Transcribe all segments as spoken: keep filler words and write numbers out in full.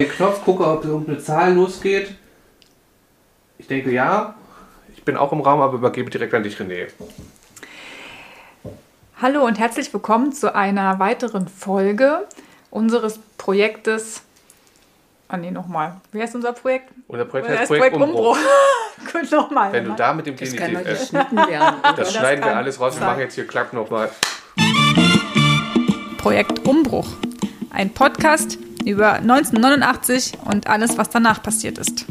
Den Knopf, gucke, ob irgendeine Zahl losgeht. Ich denke ja. Ich bin auch im Raum, aber übergebe direkt an dich, René. Hallo und herzlich willkommen zu einer weiteren Folge unseres Projektes. Ah nee, nochmal. Wie heißt unser Projekt? Unser Projekt heißt heißt Projekt, Projekt Umbruch. Umbruch. Gut, nochmal. Wenn du da mit dem Das Genitiv kann doch ist, geschnitten werden. das, das schneiden wir kann alles raus. Wir sein. machen jetzt hier Klapp nochmal. Projekt Umbruch. Ein Podcast über neunzehnhundertneunundachtzig und alles, was danach passiert ist.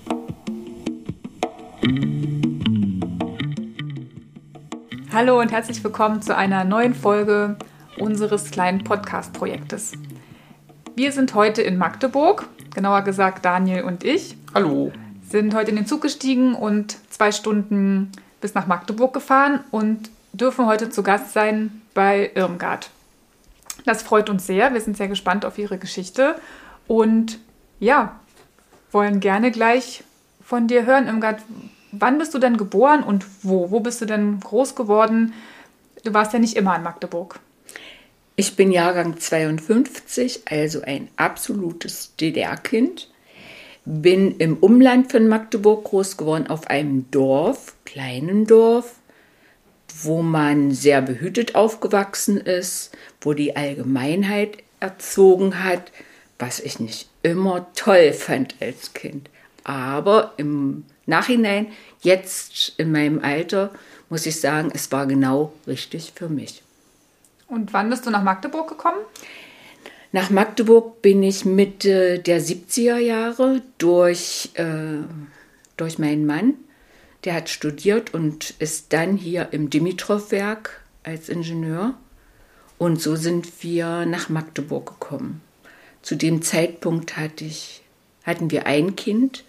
Hallo und herzlich willkommen zu einer neuen Folge unseres kleinen Podcast-Projektes. Wir sind heute in Magdeburg, genauer gesagt Daniel und ich. Hallo. Sind heute in den Zug gestiegen und zwei Stunden bis nach Magdeburg gefahren und dürfen heute zu Gast sein bei Irmgard. Das freut uns sehr. Wir sind sehr gespannt auf Ihre Geschichte und ja, wollen gerne gleich von dir hören, Irmgard. Wann bist du denn geboren und wo? Wo bist du denn groß geworden? Du warst ja nicht immer in Magdeburg. Ich bin Jahrgang zweiundfünfzig, also ein absolutes D D R-Kind. Bin im Umland von Magdeburg groß geworden, auf einem Dorf, kleinen Dorf, wo man sehr behütet aufgewachsen ist, wo die Allgemeinheit erzogen hat, was ich nicht immer toll fand als Kind. Aber im Nachhinein, jetzt in meinem Alter, muss ich sagen, es war genau richtig für mich. Und wann bist du nach Magdeburg gekommen? Nach Magdeburg bin ich Mitte der siebziger Jahre durch, äh, durch meinen Mann. Der hat studiert und ist dann hier im Dimitrov-Werk als Ingenieur. Und so sind wir nach Magdeburg gekommen. Zu dem Zeitpunkt hatte ich, hatten wir ein Kind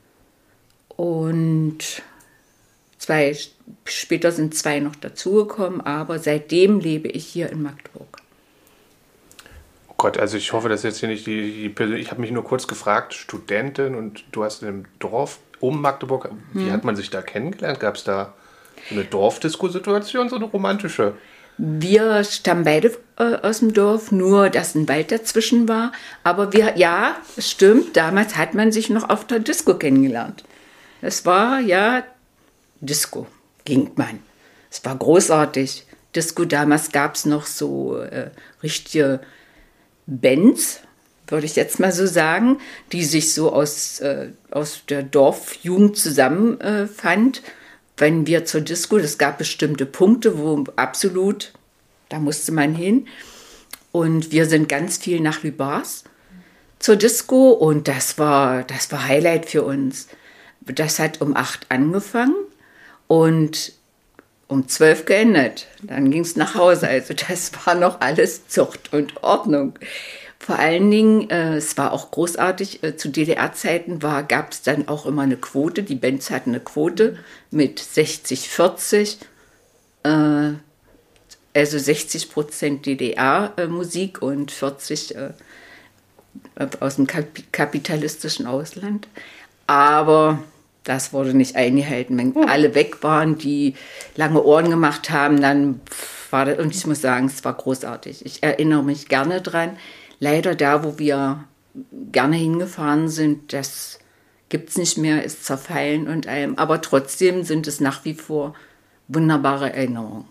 und zwei, später sind zwei noch dazugekommen, aber seitdem lebe ich hier in Magdeburg. Oh Gott, also ich hoffe, dass jetzt hier nicht die, die ich habe mich nur kurz gefragt, Studentin und du hast in einem Dorf um Magdeburg, wie hm. hat man sich da kennengelernt? Gab es da so eine Dorfdisco-Situation, so eine romantische? Wir stammen beide äh, aus dem Dorf, nur dass ein Wald dazwischen war. Aber wir, ja, es stimmt, damals hat man sich noch auf der Disco kennengelernt. Es war, ja, Disco, ging man. Es war großartig. Disco, damals gab es noch so äh, richtige Bands, würde ich jetzt mal so sagen, die sich so aus, äh, aus der Dorfjugend zusammenfand. Äh, Wenn wir zur Disco, es gab bestimmte Punkte, wo absolut, da musste man hin. Und wir sind ganz viel nach Lübars zur Disco und das war, das war Highlight für uns. Das hat um acht angefangen und um zwölf geendet. Dann ging es nach Hause. Also das war noch alles Zucht und Ordnung. Vor allen Dingen, äh, es war auch großartig, äh, zu D D R-Zeiten gab es dann auch immer eine Quote. Die Bands hatten eine Quote mit sechzig vierzig, äh, also sechzig Prozent D D R-Musik und vierzig äh, aus dem Kap- kapitalistischen Ausland. Aber das wurde nicht eingehalten. Wenn hm. alle weg waren, die lange Ohren gemacht haben, dann war das, und ich muss sagen, es war großartig. Ich erinnere mich gerne dran. Leider da, wo wir gerne hingefahren sind, das gibt es nicht mehr, ist zerfallen und allem. Aber trotzdem sind es nach wie vor wunderbare Erinnerungen.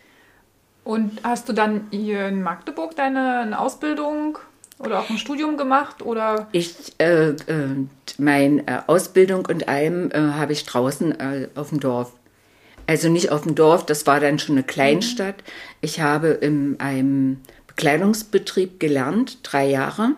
Und hast du dann hier in Magdeburg deine eine Ausbildung oder auch ein Studium gemacht? Oder? Ich, äh, äh, meine äh, Ausbildung und allem äh, habe ich draußen äh, auf dem Dorf. Also nicht auf dem Dorf, das war dann schon eine Kleinstadt. Mhm. Ich habe in einem Bekleidungsbetrieb gelernt, drei Jahre.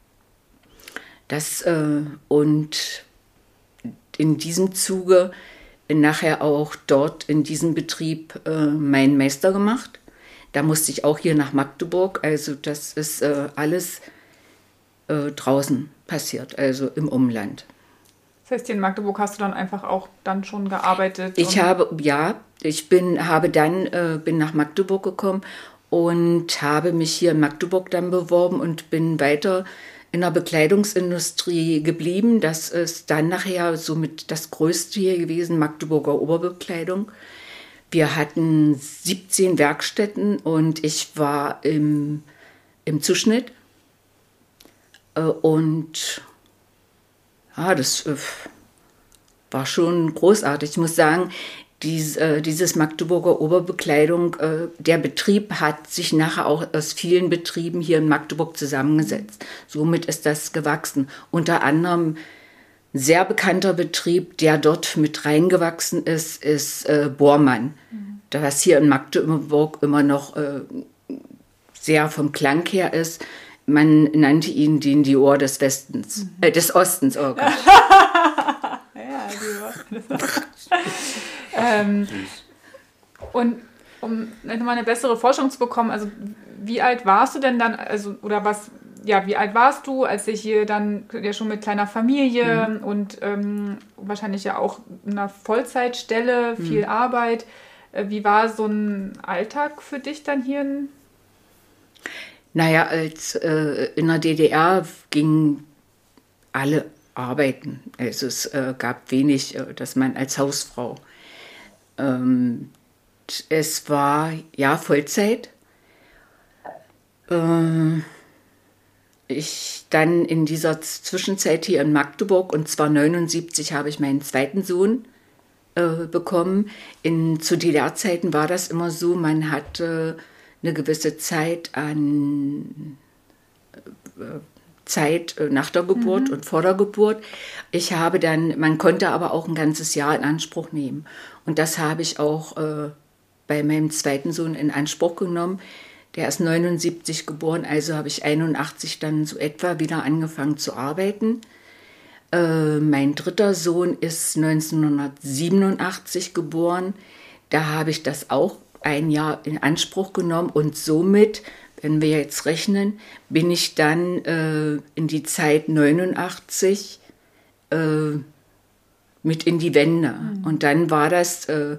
Das, äh, und in diesem Zuge nachher auch dort in diesem Betrieb äh, meinen Meister gemacht. Da musste ich auch hier nach Magdeburg, also das ist äh, alles äh, draußen passiert, also im Umland. Das heißt, hier in Magdeburg hast du dann einfach auch dann schon gearbeitet? Ich habe, ja, ich bin, habe dann, äh, bin nach Magdeburg gekommen und habe mich hier in Magdeburg dann beworben und bin weiter in der Bekleidungsindustrie geblieben. Das ist dann nachher somit das Größte hier gewesen, Magdeburger Oberbekleidung. Wir hatten siebzehn Werkstätten und ich war im, im Zuschnitt. Äh, und ja, das äh, war schon großartig. Ich muss sagen, dies, äh, dieses Magdeburger Oberbekleidung, äh, der Betrieb hat sich nachher auch aus vielen Betrieben hier in Magdeburg zusammengesetzt. Somit ist das gewachsen. Unter anderem ein sehr bekannter Betrieb, der dort mit reingewachsen ist, ist äh, Bormann. Mhm. Was hier in Magdeburg immer noch äh, sehr vom Klang her ist. Man nannte ihn den Dior des Westens, mhm. äh, des Ostens. Oh Gott. Ja, Dior. ähm, und um nochmal eine bessere Forschung zu bekommen, also wie alt warst du denn dann, also oder was, ja, wie alt warst du, als ich hier dann ja schon mit kleiner Familie mhm. und ähm, wahrscheinlich ja auch in einer Vollzeitstelle, viel mhm. Arbeit. Äh, wie war so ein Alltag für dich dann hier in Naja, als äh, in der D D R gingen alle arbeiten. Also es äh, gab wenig, äh, dass man als Hausfrau. Ähm, es war ja Vollzeit. Äh, ich dann in dieser Zwischenzeit hier in Magdeburg, und zwar neunundsiebzig habe ich meinen zweiten Sohn äh, bekommen. In, zu D D R-Zeiten war das immer so, man hatte eine gewisse Zeit an äh, Zeit nach der Geburt mhm. und vor der Geburt. Ich habe dann, man konnte aber auch ein ganzes Jahr in Anspruch nehmen. Und das habe ich auch äh, bei meinem zweiten Sohn in Anspruch genommen. Der ist neunundsiebzig geboren, also habe ich einundachtzig dann so etwa wieder angefangen zu arbeiten. Äh, mein dritter Sohn ist neunzehnhundertsiebenundachtzig geboren. Da habe ich das auch ein Jahr in Anspruch genommen und somit, wenn wir jetzt rechnen, bin ich dann äh, in die Zeit neunundachtzig äh, mit in die Wende. Mhm. Und dann war das äh,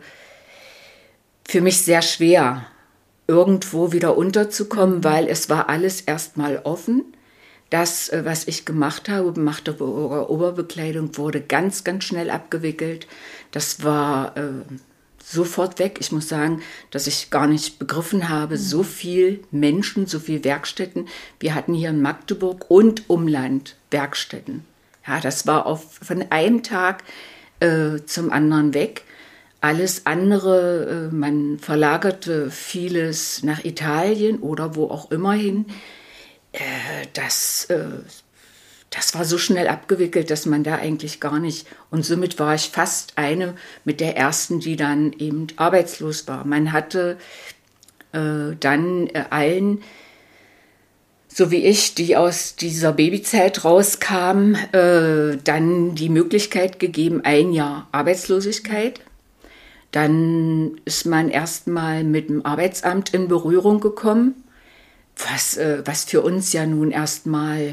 für mich sehr schwer, irgendwo wieder unterzukommen, mhm. weil es war alles erstmal offen. Das, äh, was ich gemacht habe, Magdeburger Oberbekleidung, wurde ganz, ganz schnell abgewickelt. Das war äh, sofort weg. Ich muss sagen, dass ich gar nicht begriffen habe, mhm. so viel Menschen, so viel Werkstätten. Wir hatten hier in Magdeburg und Umland Werkstätten. Ja, das war auf, von einem Tag äh, zum anderen weg. Alles andere, äh, man verlagerte vieles nach Italien oder wo auch immer hin. Äh, das, äh, das war so schnell abgewickelt, dass man da eigentlich gar nicht, und somit war ich fast eine mit der ersten, die dann eben arbeitslos war. Man hatte äh, dann äh, allen, so wie ich, die aus dieser Babyzeit rauskamen, äh, dann die Möglichkeit gegeben, ein Jahr Arbeitslosigkeit. Dann ist man erstmal mit dem Arbeitsamt in Berührung gekommen, was, äh, was für uns ja nun erstmal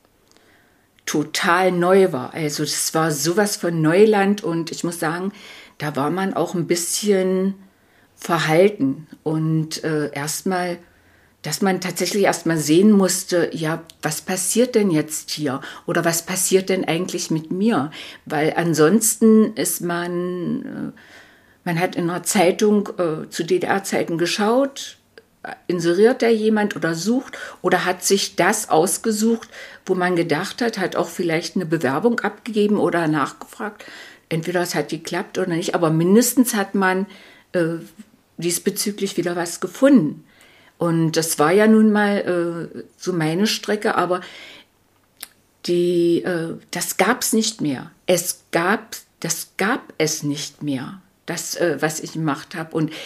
total neu war. Also das war sowas von Neuland und ich muss sagen, da war man auch ein bisschen verhalten und äh, erstmal, dass man tatsächlich erstmal sehen musste, ja, was passiert denn jetzt hier oder was passiert denn eigentlich mit mir? Weil ansonsten ist man, äh, man hat in einer Zeitung äh, zu D D R-Zeiten geschaut, inseriert da jemand oder sucht oder hat sich das ausgesucht, wo man gedacht hat, hat auch vielleicht eine Bewerbung abgegeben oder nachgefragt. Entweder es hat geklappt oder nicht, aber mindestens hat man äh, diesbezüglich wieder was gefunden. Und das war ja nun mal äh, so meine Strecke, aber die, äh, das gab es nicht mehr. Es gab, das gab es nicht mehr, das, äh, was ich gemacht habe. Und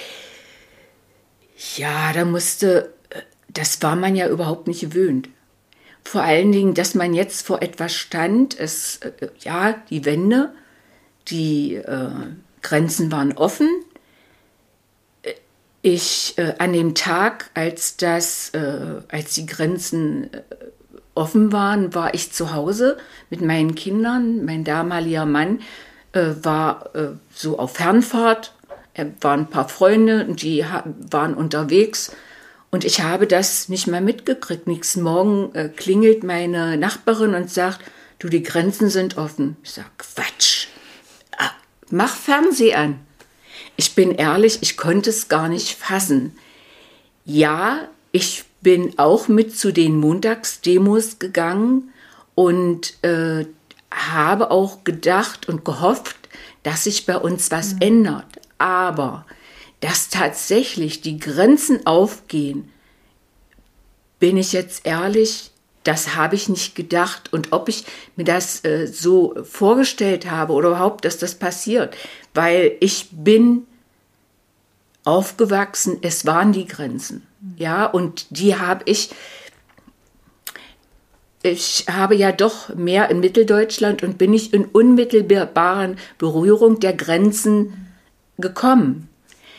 ja, da musste, das war man ja überhaupt nicht gewöhnt. Vor allen Dingen, dass man jetzt vor etwas stand, es, äh, ja, die Wende, die äh, Grenzen waren offen. Ich, äh, an dem Tag, als das, äh, als die Grenzen äh, offen waren, war ich zu Hause mit meinen Kindern. Mein damaliger Mann äh, war äh, so auf Fernfahrt. Er waren ein paar Freunde und die waren unterwegs und ich habe das nicht mehr mitgekriegt. Nächsten Morgen äh, klingelt meine Nachbarin und sagt, du, die Grenzen sind offen. Ich sage, Quatsch, ah, mach Fernseh an. Ich bin ehrlich, ich konnte es gar nicht fassen. Ja, ich bin auch mit zu den Montagsdemos gegangen und äh, habe auch gedacht und gehofft, dass sich bei uns was mhm. ändert. Aber dass tatsächlich die Grenzen aufgehen, bin ich jetzt ehrlich, das habe ich nicht gedacht. Und ob ich mir das äh, so vorgestellt habe oder überhaupt, dass das passiert, weil ich bin aufgewachsen, es waren die Grenzen. Ja, und die habe ich, ich habe ja doch mehr in Mitteldeutschland und bin ich in unmittelbaren Berührung der Grenzen gekommen.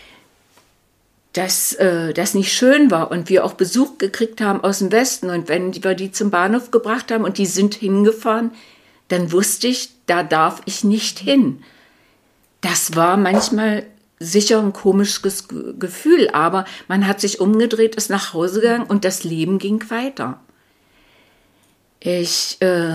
Dass äh, das nicht schön war und wir auch Besuch gekriegt haben aus dem Westen und wenn wir die zum Bahnhof gebracht haben und die sind hingefahren, dann wusste ich, da darf ich nicht hin. Das war manchmal sicher ein komisches Gefühl, aber man hat sich umgedreht, ist nach Hause gegangen und das Leben ging weiter. Ich äh,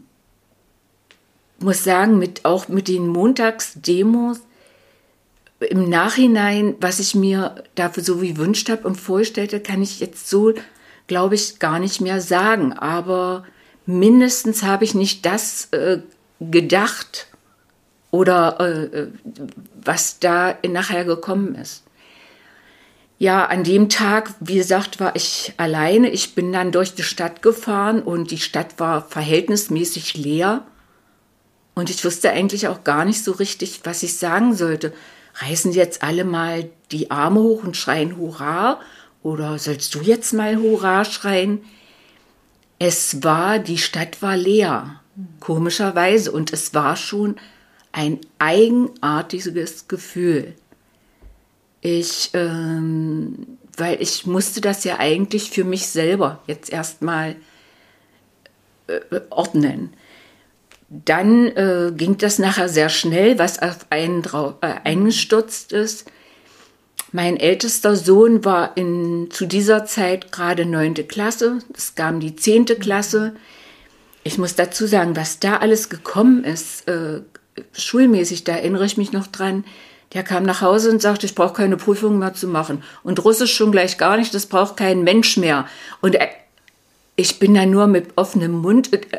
muss sagen, mit, auch mit den Montagsdemos, im Nachhinein, was ich mir dafür so gewünscht habe und vorstellte, kann ich jetzt so, glaube ich, gar nicht mehr sagen. Aber mindestens habe ich nicht das äh, gedacht oder äh, was da nachher gekommen ist. Ja, an dem Tag, wie gesagt, war ich alleine. Ich bin dann durch die Stadt gefahren und die Stadt war verhältnismäßig leer. Und ich wusste eigentlich auch gar nicht so richtig, was ich sagen sollte. Reißen jetzt alle mal die Arme hoch und schreien Hurra? Oder sollst du jetzt mal Hurra schreien? Es war, die Stadt war leer, komischerweise. Und es war schon ein eigenartiges Gefühl. Ich, ähm, weil ich musste das ja eigentlich für mich selber jetzt erstmal äh, ordnen. Dann äh, ging das nachher sehr schnell, was auf einen drauf, äh, eingestürzt ist. Mein ältester Sohn war in, zu dieser Zeit gerade neunte Klasse, es kam die zehnte Klasse. Ich muss dazu sagen, was da alles gekommen ist, äh, schulmäßig, da erinnere ich mich noch dran. Der kam nach Hause und sagte, ich brauche keine Prüfung mehr zu machen. Und Russisch schon gleich gar nicht, das braucht kein Mensch mehr. Und äh, ich bin da nur mit offenem Mund... Äh,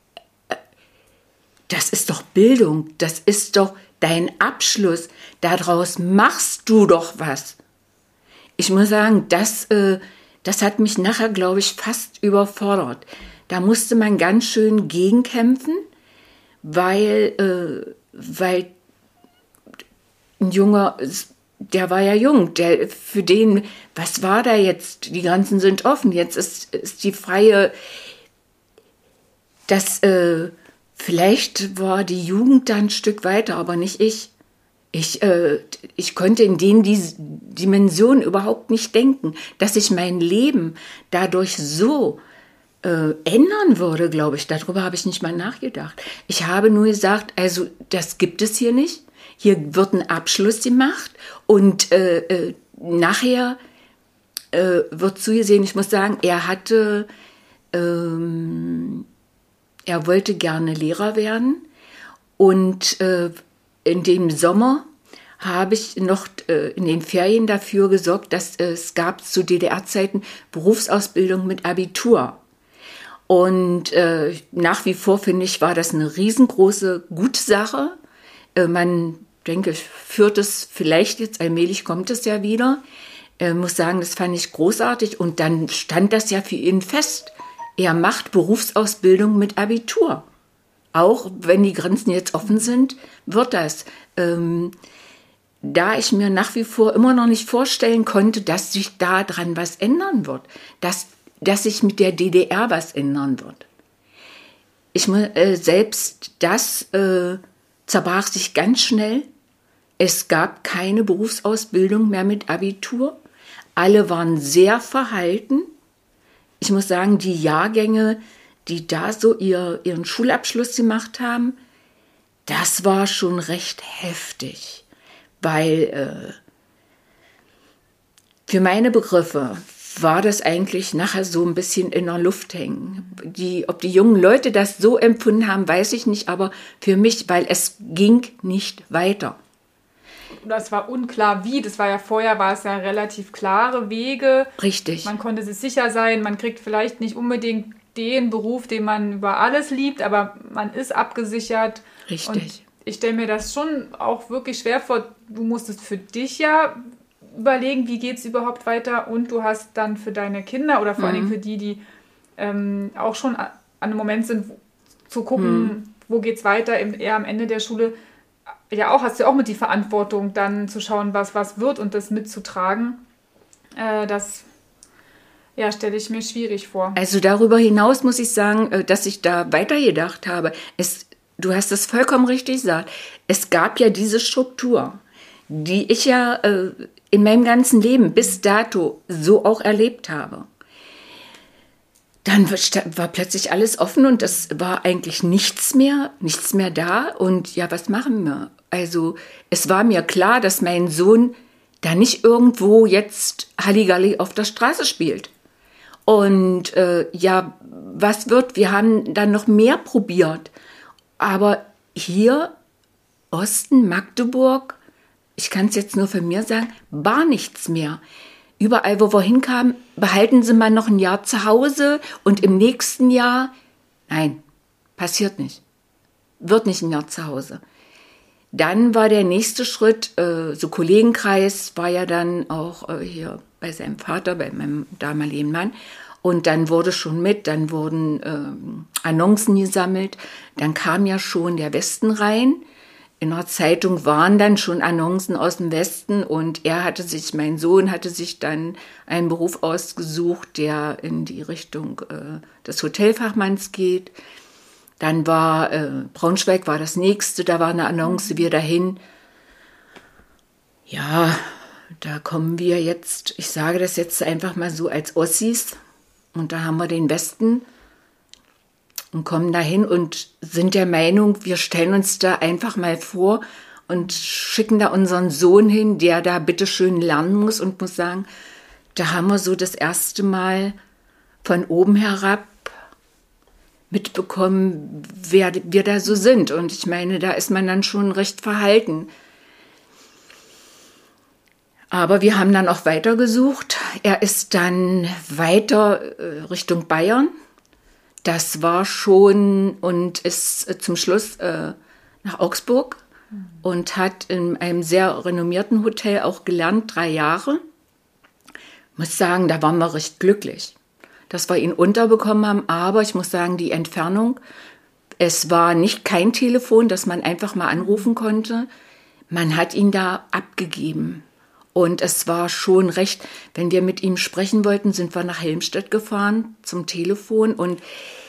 Das ist doch Bildung, das ist doch dein Abschluss. Daraus machst du doch was. Ich muss sagen, das, äh, das hat mich nachher, glaube ich, fast überfordert. Da musste man ganz schön gegenkämpfen, weil, äh, weil ein Junger, der war ja jung, der, für den, was war da jetzt? Die Grenzen sind offen, jetzt ist, ist die freie, das, äh, vielleicht war die Jugend da ein Stück weiter, aber nicht ich. Ich, äh, ich konnte in den Dis- Dimensionen überhaupt nicht denken, dass sich mein Leben dadurch so äh, ändern würde, glaube ich. Darüber habe ich nicht mal nachgedacht. Ich habe nur gesagt, also das gibt es hier nicht. Hier wird ein Abschluss gemacht und äh, äh, nachher äh, wird zugesehen, ich muss sagen, er hatte... Ähm, Er wollte gerne Lehrer werden und äh, in dem Sommer habe ich noch äh, in den Ferien dafür gesorgt, dass äh, es gab zu D D R-Zeiten Berufsausbildung mit Abitur. Und äh, nach wie vor, finde ich, war das eine riesengroße gute Sache. Äh, man, denke ich, führt es vielleicht jetzt, allmählich kommt es ja wieder. Ich äh, muss sagen, das fand ich großartig und dann stand das ja für ihn fest. Er macht Berufsausbildung mit Abitur. Auch wenn die Grenzen jetzt offen sind, wird das. Ähm, da ich mir nach wie vor immer noch nicht vorstellen konnte, dass sich daran was ändern wird. Dass, dass sich mit der D D R was ändern wird. Ich, äh, selbst das äh, zerbrach sich ganz schnell. Es gab keine Berufsausbildung mehr mit Abitur. Alle waren sehr verhalten. Ich muss sagen, die Jahrgänge, die da so ihr, ihren Schulabschluss gemacht haben, das war schon recht heftig, weil äh, für meine Begriffe war das eigentlich nachher so ein bisschen in der Luft hängen. Die, ob die jungen Leute das so empfunden haben, weiß ich nicht, aber für mich, weil es ging nicht weiter. Das war unklar wie, das war ja vorher, war es ja relativ klare Wege. Richtig. Man konnte sich sicher sein, man kriegt vielleicht nicht unbedingt den Beruf, den man über alles liebt, aber man ist abgesichert. Richtig. Und ich stelle mir das schon auch wirklich schwer vor. Du musstest für dich ja überlegen, wie geht es überhaupt weiter, und du hast dann für deine Kinder oder vor Mhm. allen Dingen für die, die ähm, auch schon an einem Moment sind, wo, zu gucken, Mhm. wo geht es weiter, im, eher am Ende der Schule, ja auch, hast du ja auch mit die Verantwortung, dann zu schauen, was was wird und das mitzutragen. Äh, das ja, stelle ich mir schwierig vor. Also darüber hinaus muss ich sagen, äh, dass ich da weitergedacht habe. Es, du hast es vollkommen richtig gesagt. Es gab ja diese Struktur, die ich ja äh, in meinem ganzen Leben bis dato so auch erlebt habe. Dann war plötzlich alles offen und es war eigentlich nichts mehr, nichts mehr da. Und ja, was machen wir? Also es war mir klar, dass mein Sohn da nicht irgendwo jetzt Halligalli auf der Straße spielt. Und äh, ja, was wird? Wir haben dann noch mehr probiert. Aber hier, Osten, Magdeburg, ich kann es jetzt nur für mir sagen, war nichts mehr. Überall, wo wir hinkamen, behalten Sie mal noch ein Jahr zu Hause und im nächsten Jahr, nein, passiert nicht. Wird nicht ein Jahr zu Hause. Dann war der nächste Schritt, äh, so Kollegenkreis, war ja dann auch äh, hier bei seinem Vater, bei meinem damaligen Mann. Und dann wurde schon mit, dann wurden ähm, Annoncen gesammelt. Dann kam ja schon der Westen rein. In der Zeitung waren dann schon Annoncen aus dem Westen und er hatte sich, mein Sohn hatte sich dann einen Beruf ausgesucht, der in die Richtung äh, des Hotelfachmanns geht. Dann war äh, Braunschweig war das nächste, da war eine Annonce, wir dahin. Ja, da kommen wir jetzt, ich sage das jetzt einfach mal so als Ossis, und da haben wir den Westen und kommen dahin und sind der Meinung, wir stellen uns da einfach mal vor und schicken da unseren Sohn hin, der da bitteschön lernen muss, und muss sagen, da haben wir so das erste Mal von oben herab mitbekommen, wer wir da so sind. Und ich meine, da ist man dann schon recht verhalten. Aber wir haben dann auch weitergesucht. Er ist dann weiter äh, Richtung Bayern. Das war schon, und ist äh, zum Schluss äh, nach Augsburg mhm. und hat in einem sehr renommierten Hotel auch gelernt, drei Jahre. Ich muss sagen, da waren wir recht glücklich, dass wir ihn unterbekommen haben. Aber ich muss sagen, die Entfernung, es war nicht kein Telefon, dass man einfach mal anrufen konnte. Man hat ihn da abgegeben. Und es war schon recht, wenn wir mit ihm sprechen wollten, sind wir nach Helmstedt gefahren zum Telefon. Und,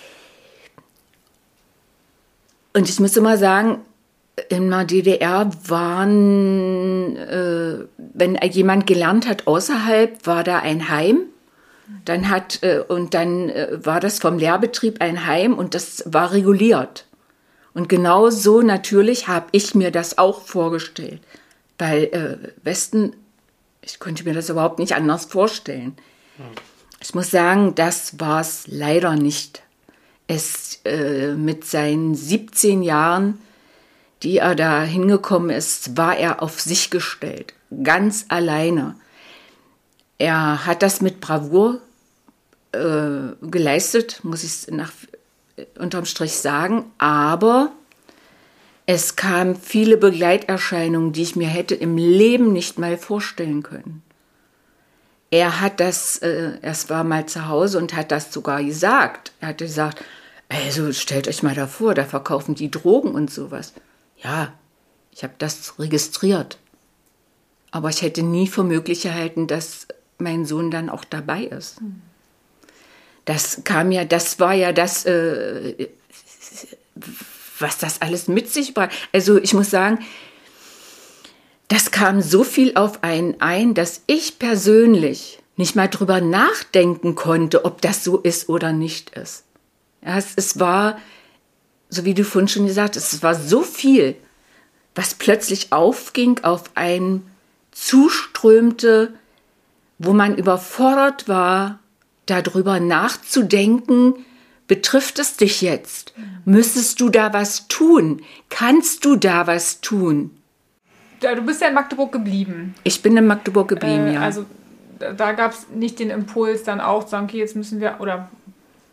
und ich muss immer sagen, in der D D R waren, äh, wenn jemand gelernt hat außerhalb, war da ein Heim. Dann hat, äh, und dann äh, war das vom Lehrbetrieb ein Heim und das war reguliert. Und genau so natürlich habe ich mir das auch vorgestellt. Weil äh, Westen, ich konnte mir das überhaupt nicht anders vorstellen. Hm. Ich muss sagen, das war es leider nicht. Es äh, mit seinen siebzehn Jahren, die er da hingekommen ist, war er auf sich gestellt. Ganz alleine. Er hat das mit Bravour äh, geleistet, muss ich nach unterm Strich sagen. Aber es kamen viele Begleiterscheinungen, die ich mir hätte im Leben nicht mal vorstellen können. Er hat das, äh, er war mal zu Hause und hat das sogar gesagt. Er hatte gesagt, also stellt euch mal davor, da verkaufen die Drogen und sowas. Ja, ich habe das registriert. Aber ich hätte nie für möglich gehalten, dass mein Sohn dann auch dabei ist. Hm. Das kam ja, das war ja das, äh, was das alles mit sich brachte. Also ich muss sagen, das kam so viel auf einen ein, dass ich persönlich nicht mal drüber nachdenken konnte, ob das so ist oder nicht ist. Ja, es, es war, so wie du vorhin schon gesagt hast, es war so viel, was plötzlich aufging, auf einen zuströmte, wo man überfordert war, darüber nachzudenken, betrifft es dich jetzt? Müsstest du da was tun? Kannst du da was tun? Ja, du bist ja in Magdeburg geblieben. Ich bin in Magdeburg geblieben, äh, ja. Also da, da gab es nicht den Impuls, dann auch zu sagen, okay, jetzt müssen wir, oder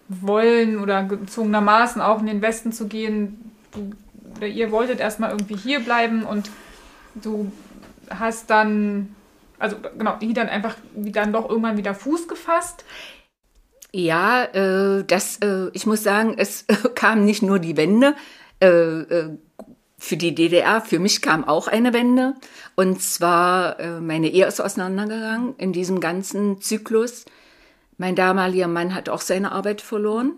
wollen oder gezwungenermaßen auch in den Westen zu gehen. Du, oder ihr wolltet erstmal irgendwie hier bleiben und du hast dann, also genau, die dann einfach wie dann doch irgendwann wieder Fuß gefasst. Ja, äh, das, äh, ich muss sagen, es äh, kam nicht nur die Wende. Äh, äh, für die D D R, für mich kam auch eine Wende. Und zwar, äh, meine Ehe ist auseinandergegangen in diesem ganzen Zyklus. Mein damaliger Mann hat auch seine Arbeit verloren.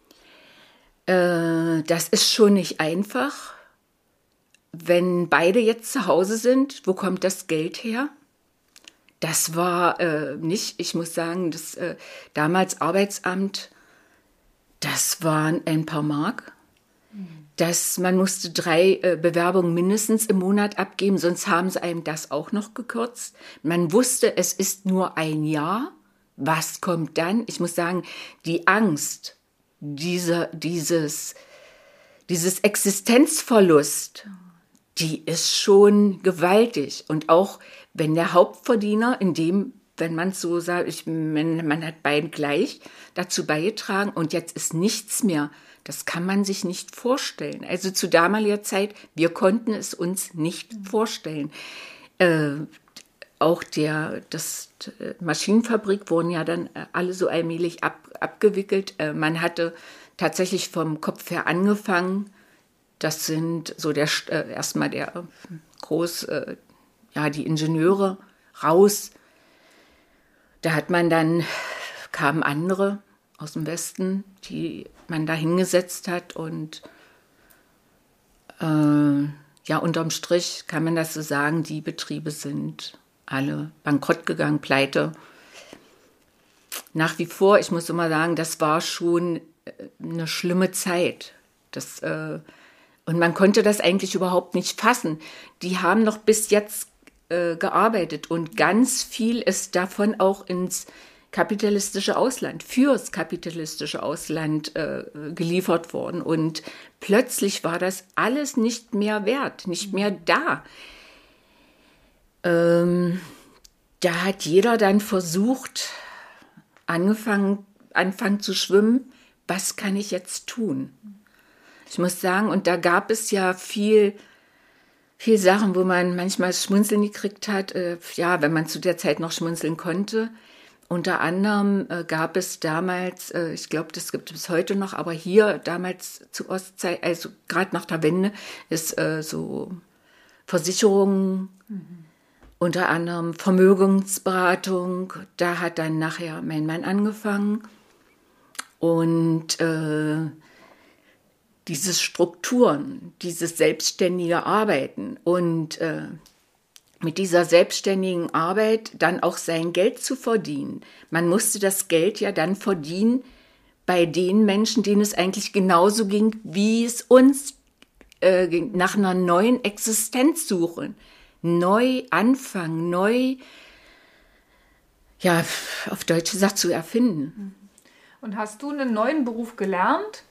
Äh, das ist schon nicht einfach. Wenn beide jetzt zu Hause sind, wo kommt das Geld her? Das war äh, nicht, ich muss sagen, das äh, damals Arbeitsamt, das waren ein paar Mark. Mhm. Das, man musste drei äh, Bewerbungen mindestens im Monat abgeben, sonst haben sie einem das auch noch gekürzt. Man wusste, es ist nur ein Jahr. Was kommt dann? Ich muss sagen, die Angst, dieser, dieses, dieses Existenzverlust, die ist schon gewaltig. Und auch wenn der Hauptverdiener, in dem, wenn man es so sagt, ich, man, man hat beiden gleich dazu beigetragen und jetzt ist nichts mehr, das kann man sich nicht vorstellen. Also zu damaliger Zeit, wir konnten es uns nicht vorstellen. Äh, auch der, das die Maschinenfabrik wurden ja dann alle so allmählich ab, abgewickelt. Äh, man hatte tatsächlich vom Kopf her angefangen. Das sind so der äh, erstmal der äh, groß, äh, ja, die Ingenieure raus. Da hat man dann, kamen andere aus dem Westen, die man da hingesetzt hat und äh, ja, unterm Strich kann man das so sagen, die Betriebe sind alle bankrott gegangen, pleite. Nach wie vor, ich muss immer sagen, das war schon eine schlimme Zeit. Das, äh, und man konnte das eigentlich überhaupt nicht fassen. Die haben noch bis jetzt äh, gearbeitet und ganz viel ist davon auch ins kapitalistische Ausland, fürs kapitalistische Ausland äh, geliefert worden. Und plötzlich war das alles nicht mehr wert, nicht mehr da. Ähm, da hat jeder dann versucht, angefangen, anfangen zu schwimmen. Was kann ich jetzt tun? Ich muss sagen, und da gab es ja viel, viel Sachen, wo man manchmal das Schmunzeln gekriegt hat. Äh, ja, wenn man zu der Zeit noch schmunzeln konnte. Unter anderem äh, gab es damals, äh, ich glaube, das gibt es bis heute noch, aber hier damals zu Ostzeit, also gerade nach der Wende, ist äh, so Versicherungen, mhm. unter anderem Vermögensberatung. Da hat dann nachher mein Mann angefangen. Und äh, diese Strukturen, dieses selbstständige Arbeiten und äh, mit dieser selbstständigen Arbeit dann auch sein Geld zu verdienen. Man musste das Geld ja dann verdienen bei den Menschen, denen es eigentlich genauso ging, wie es uns äh, ging, nach einer neuen Existenz suchen. Neu anfangen, neu, ja, auf Deutsch gesagt, zu erfinden. Und hast du einen neuen Beruf gelernt?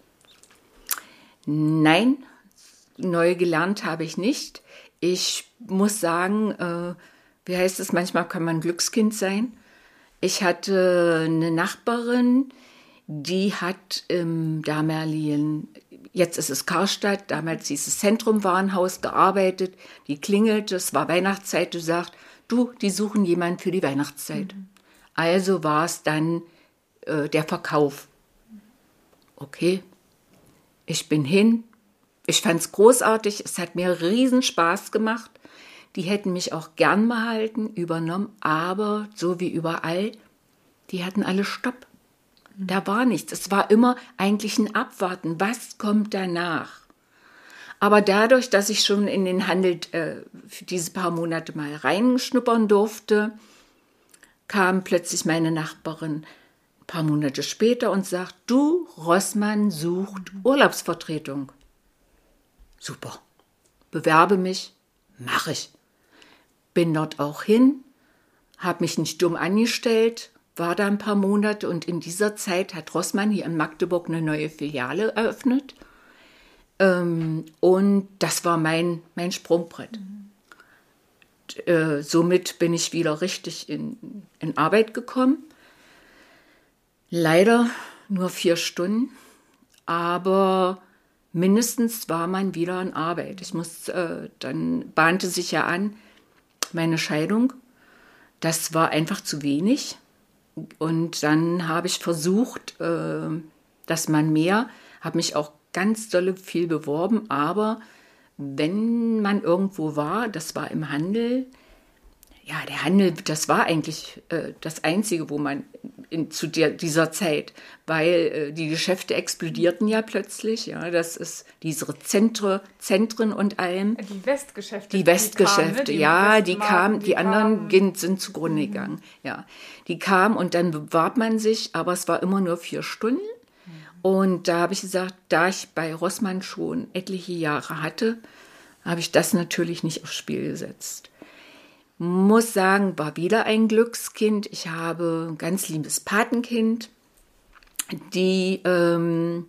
Nein, neu gelernt habe ich nicht. Ich muss sagen, äh, wie heißt es, manchmal kann man Glückskind sein. Ich hatte eine Nachbarin, die hat im damaligen, jetzt ist es Karstadt, damals hieß es Zentrum-Warenhaus, gearbeitet. Die klingelte, es war Weihnachtszeit, du sagst, du, die suchen jemanden für die Weihnachtszeit. Mhm. Also war es dann äh, der Verkauf. Okay, ich bin hin. Ich fand es großartig, es hat mir riesen Spaß gemacht. Die hätten mich auch gern behalten, übernommen, aber so wie überall, die hatten alle Stopp. Da war nichts. Es war immer eigentlich ein Abwarten. Was kommt danach? Aber dadurch, dass ich schon in den Handel äh, für diese paar Monate mal reinschnuppern durfte, kam plötzlich meine Nachbarin ein paar Monate später und sagt, du, Rossmann sucht Urlaubsvertretung. Super, bewerbe mich, mache ich. Bin dort auch hin, habe mich nicht dumm angestellt, war da ein paar Monate und in dieser Zeit hat Rossmann hier in Magdeburg eine neue Filiale eröffnet. Ähm, und das war mein, mein Sprungbrett. Mhm. Und, äh, somit bin ich wieder richtig in, in Arbeit gekommen. Leider nur vier Stunden, aber mindestens war man wieder in Arbeit. Ich muss, äh, dann bahnte sich ja an meine Scheidung. Das war einfach zu wenig. Und dann habe ich versucht, äh, dass man mehr, habe mich auch ganz dolle viel beworben, aber wenn man irgendwo war, das war im Handel, ja, der Handel, das war eigentlich äh, das Einzige, wo man in, zu der, dieser Zeit, weil äh, die Geschäfte explodierten ja plötzlich, ja, das ist diese Zentre, Zentren und allem. Die Westgeschäfte. Die Westgeschäfte, die kamen, ne? die ja, die kamen, die, die anderen kamen. Gehen, sind zugrunde mhm. gegangen, ja. Die kamen und dann bewarb man sich, aber es war immer nur vier Stunden. Mhm. Und da habe ich gesagt, da ich bei Rossmann schon etliche Jahre hatte, habe ich das natürlich nicht aufs Spiel gesetzt. Muss sagen, war wieder ein Glückskind. Ich habe ein ganz liebes Patenkind, die ähm,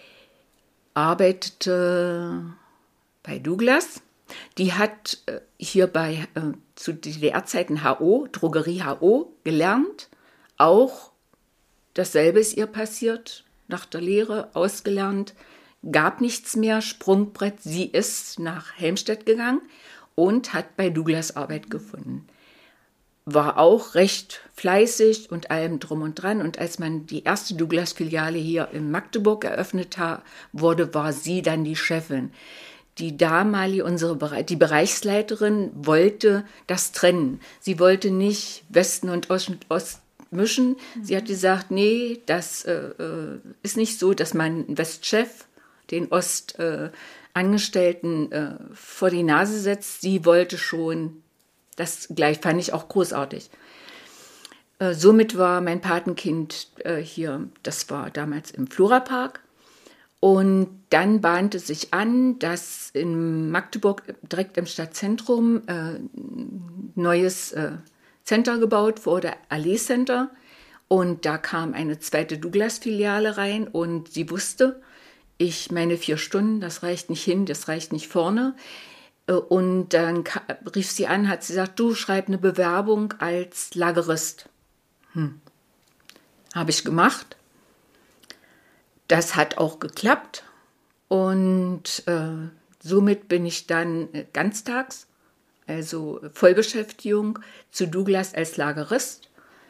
arbeitete bei Douglas. Die hat äh, hier bei äh, zu D D R-Zeiten H O, Drogerie H O, gelernt. Auch dasselbe ist ihr passiert, nach der Lehre ausgelernt. Gab nichts mehr, Sprungbrett. Sie ist nach Helmstedt gegangen und hat bei Douglas Arbeit gefunden. War auch recht fleißig und allem drum und dran. Und als man die erste Douglas-Filiale hier in Magdeburg eröffnet ha- wurde, war sie dann die Chefin. Die damalige, unsere Bere- die Bereichsleiterin wollte das trennen. Sie wollte nicht Westen und Ost, Ost mischen. Mhm. Sie hat gesagt, nee, das äh, ist nicht so, dass man einen Westchef den Ostangestellten äh, äh, vor die Nase setzt. Sie wollte schon, das gleich fand ich auch großartig. Äh, somit war mein Patenkind äh, hier, das war damals im Florapark. Und dann bahnte sich an, dass in Magdeburg direkt im Stadtzentrum äh, ein neues äh, Center gebaut wurde, Allee Center. Und da kam eine zweite Douglas-Filiale rein und sie wusste, ich meine vier Stunden, das reicht nicht hin, das reicht nicht vorne. Und dann rief sie an, hat sie gesagt, du schreib eine Bewerbung als Lagerist. Hm. Habe ich gemacht. Das hat auch geklappt. Und äh, somit bin ich dann ganztags, also Vollbeschäftigung, zu Douglas als Lagerist.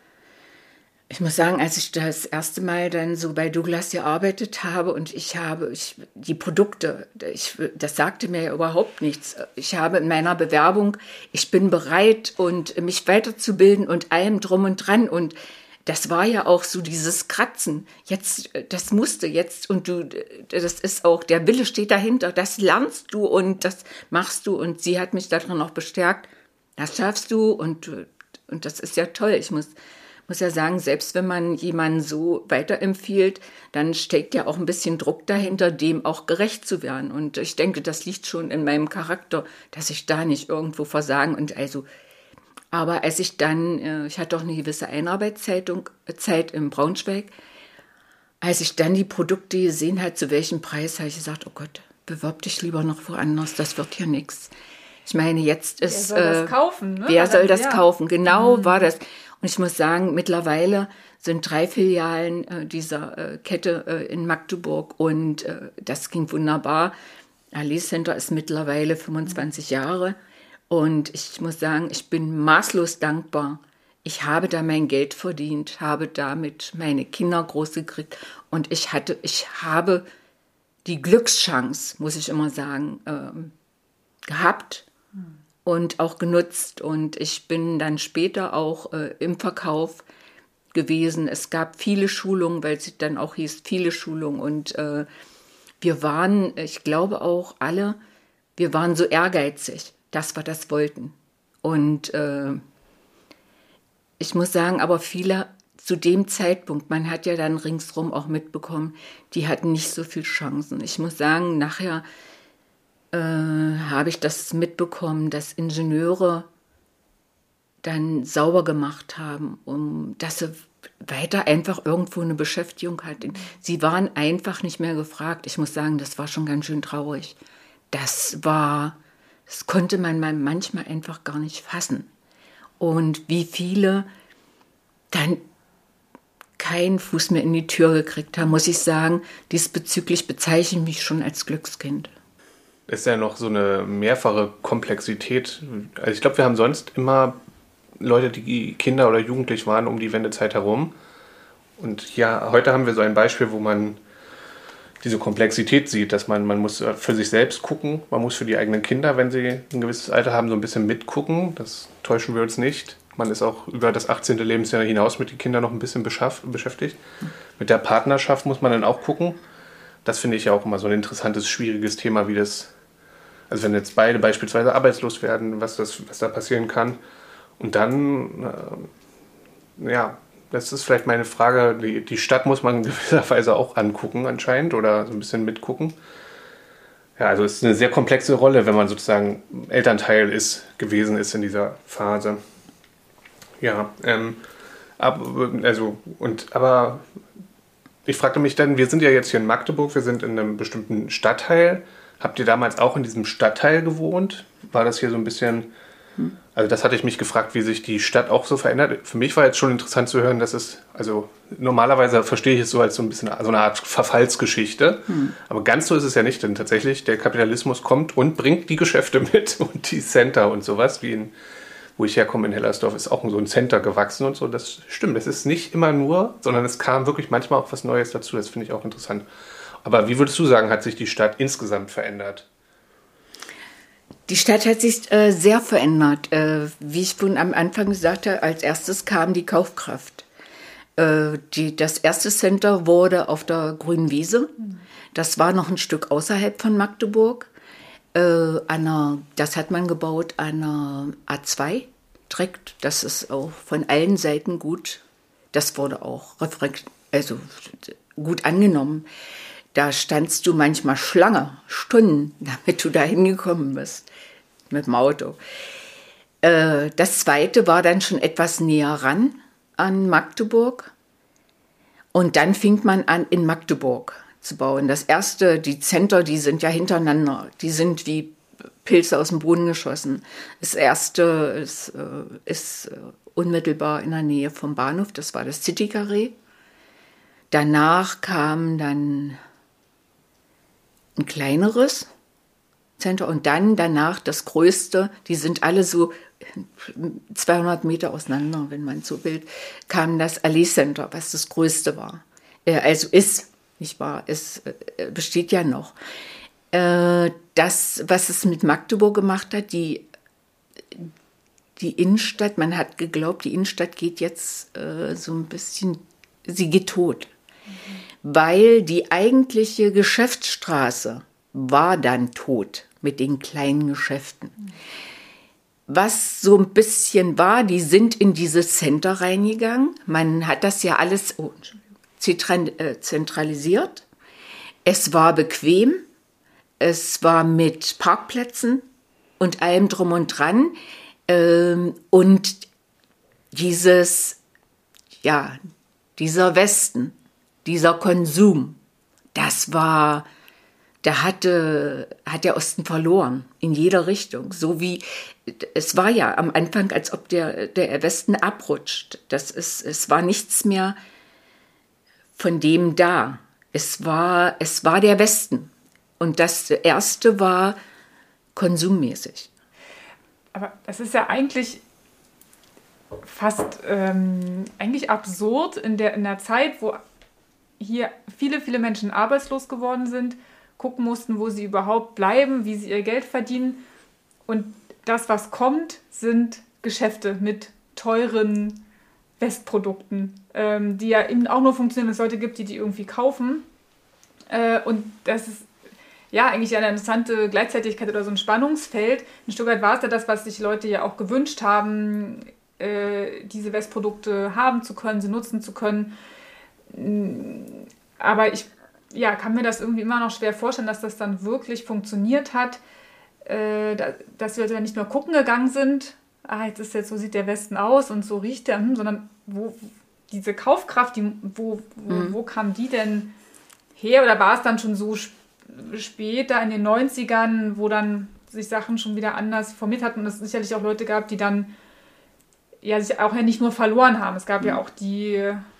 Ich muss sagen, als ich das erste Mal dann so bei Douglas gearbeitet habe und ich habe ich, die Produkte, ich, das sagte mir ja überhaupt nichts. Ich habe in meiner Bewerbung, ich bin bereit und mich weiterzubilden und allem drum und dran und das war ja auch so dieses Kratzen. Jetzt, das musste jetzt und du, das ist auch, der Wille steht dahinter, das lernst du und das machst du und sie hat mich darin auch bestärkt, das schaffst du und, und das ist ja toll. Ich muss muss ja sagen, selbst wenn man jemanden so weiterempfiehlt, dann steckt ja auch ein bisschen Druck dahinter, dem auch gerecht zu werden. Und ich denke, das liegt schon in meinem Charakter, dass ich da nicht irgendwo versagen. Und also, aber als ich dann, ich hatte auch eine gewisse Einarbeitszeit Zeit in Braunschweig, als ich dann die Produkte gesehen habe, zu welchem Preis, habe ich gesagt, oh Gott, bewirb dich lieber noch woanders, das wird hier nichts. Ich meine, jetzt ist... Wer soll das kaufen? Ne? Wer soll das ja. kaufen? Genau mhm. war das. Und ich muss sagen, mittlerweile sind drei Filialen äh, dieser äh, Kette äh, in Magdeburg und äh, das ging wunderbar. Allee Center ist mittlerweile fünfundzwanzig Jahre und ich muss sagen, ich bin maßlos dankbar. Ich habe da mein Geld verdient, habe damit meine Kinder groß gekriegt und ich hatte, ich habe die Glückschance, muss ich immer sagen, ähm, gehabt. Und auch genutzt. Und ich bin dann später auch äh, im Verkauf gewesen. Es gab viele Schulungen, weil es dann auch hieß, viele Schulungen. Und äh, wir waren, ich glaube auch alle, wir waren so ehrgeizig, dass wir das wollten. Und äh, ich muss sagen, aber viele zu dem Zeitpunkt, man hat ja dann ringsrum auch mitbekommen, die hatten nicht so viel Chancen. Ich muss sagen, nachher Äh, habe ich das mitbekommen, dass Ingenieure dann sauber gemacht haben, um dass sie weiter einfach irgendwo eine Beschäftigung hatten. Sie waren einfach nicht mehr gefragt. Ich muss sagen, das war schon ganz schön traurig. Das war, das konnte man manchmal einfach gar nicht fassen. Und wie viele dann keinen Fuß mehr in die Tür gekriegt habe, muss ich sagen, diesbezüglich bezeichne ich mich schon als Glückskind. Ist ja noch so eine mehrfache Komplexität. Also ich glaube, wir haben sonst immer Leute, die Kinder oder jugendlich waren um die Wendezeit herum. Und ja, heute haben wir so ein Beispiel, wo man diese Komplexität sieht, dass man, man muss für sich selbst gucken, man muss für die eigenen Kinder, wenn sie ein gewisses Alter haben, so ein bisschen mitgucken. Das täuschen wir uns nicht. Man ist auch über das achtzehnte Lebensjahr hinaus mit den Kindern noch ein bisschen beschäftigt. Mit der Partnerschaft muss man dann auch gucken. Das finde ich ja auch immer so ein interessantes, schwieriges Thema, wie das, also wenn jetzt beide beispielsweise arbeitslos werden, was, das, was da passieren kann. Und dann, äh, ja, das ist vielleicht meine Frage, die, die Stadt muss man in gewisser Weise auch angucken anscheinend oder so ein bisschen mitgucken. Ja, also es ist eine sehr komplexe Rolle, wenn man sozusagen Elternteil ist, gewesen ist in dieser Phase. Ja, ähm, ab, also, und, aber ich fragte mich dann, wir sind ja jetzt hier in Magdeburg, wir sind in einem bestimmten Stadtteil. Habt ihr damals auch in diesem Stadtteil gewohnt? War das hier so ein bisschen, also das hatte ich mich gefragt, wie sich die Stadt auch so verändert. Für mich war jetzt schon interessant zu hören, dass es, also normalerweise verstehe ich es so als so ein bisschen so eine Art Verfallsgeschichte, hm. aber ganz so ist es ja nicht, denn tatsächlich der Kapitalismus kommt und bringt die Geschäfte mit und die Center und sowas, wie in, wo ich herkomme in Hellersdorf, ist auch so ein Center gewachsen und so. Das stimmt, das ist nicht immer nur, sondern es kam wirklich manchmal auch was Neues dazu, das finde ich auch interessant. Aber wie würdest du sagen, hat sich die Stadt insgesamt verändert? Die Stadt hat sich äh, sehr verändert. Äh, wie ich schon am Anfang gesagt habe, als erstes kam die Kaufkraft. Äh, die, das erste Center wurde auf der Grünen Wiese. Das war noch ein Stück außerhalb von Magdeburg. Äh, an einer, das hat man gebaut an einer A zwei direkt. Das ist auch von allen Seiten gut. Das wurde auch also gut angenommen. Da standst du manchmal Schlange, Stunden, damit du da hingekommen bist mit dem Auto. Äh, das zweite war dann schon etwas näher ran an Magdeburg. Und dann fing man an, in Magdeburg zu bauen. Das erste, die Center, die sind ja hintereinander. Die sind wie Pilze aus dem Boden geschossen. Das erste ist, äh, ist äh, unmittelbar in der Nähe vom Bahnhof. Das war das City Carré. Danach kam dann ein kleineres Center und dann danach das größte, die sind alle so zweihundert Meter auseinander, wenn man so will, kam das Allee Center, was das größte war. Äh, also ist, nicht wahr, es äh, besteht ja noch. Äh, das, was es mit Magdeburg gemacht hat, die, die Innenstadt, man hat geglaubt, die Innenstadt geht jetzt äh, so ein bisschen, sie geht tot. Mhm. Weil die eigentliche Geschäftsstraße war dann tot mit den kleinen Geschäften. Was so ein bisschen war, die sind in diese Center reingegangen. Man hat das ja alles oh, zentralisiert. Es war bequem. Es war mit Parkplätzen und allem drum und dran. Und dieses, ja, dieser Westen, dieser Konsum, das war, da hatte, hat der Osten verloren, in jeder Richtung. So wie, es war ja am Anfang, als ob der, der Westen abrutscht. Das ist, es war nichts mehr von dem da. Es war, es war der Westen. Und das erste war konsummäßig. Aber es ist ja eigentlich fast ähm, eigentlich absurd in der, in der Zeit, wo hier viele, viele Menschen arbeitslos geworden sind, gucken mussten, wo sie überhaupt bleiben, wie sie ihr Geld verdienen. Und das, was kommt, sind Geschäfte mit teuren Westprodukten, ähm, die ja eben auch nur funktionieren, wenn es Leute gibt, die die irgendwie kaufen. Äh, und das ist ja eigentlich eine interessante Gleichzeitigkeit oder so ein Spannungsfeld. Ein Stück weit war es ja das, was sich Leute ja auch gewünscht haben, äh, diese Westprodukte haben zu können, sie nutzen zu können. Aber ich ja, kann mir das irgendwie immer noch schwer vorstellen, dass das dann wirklich funktioniert hat, äh, dass wir dann nicht nur gucken gegangen sind, ah, jetzt ist jetzt so sieht der Westen aus und so riecht der, hm, sondern wo diese Kaufkraft, die, wo, wo, mhm. wo kam die denn her? Oder war es dann schon so sp- später in den neunzigern, wo dann sich Sachen schon wieder anders formiert hatten und es sicherlich auch Leute gab, die dann ja sich auch ja nicht nur verloren haben. Es gab mhm. ja auch die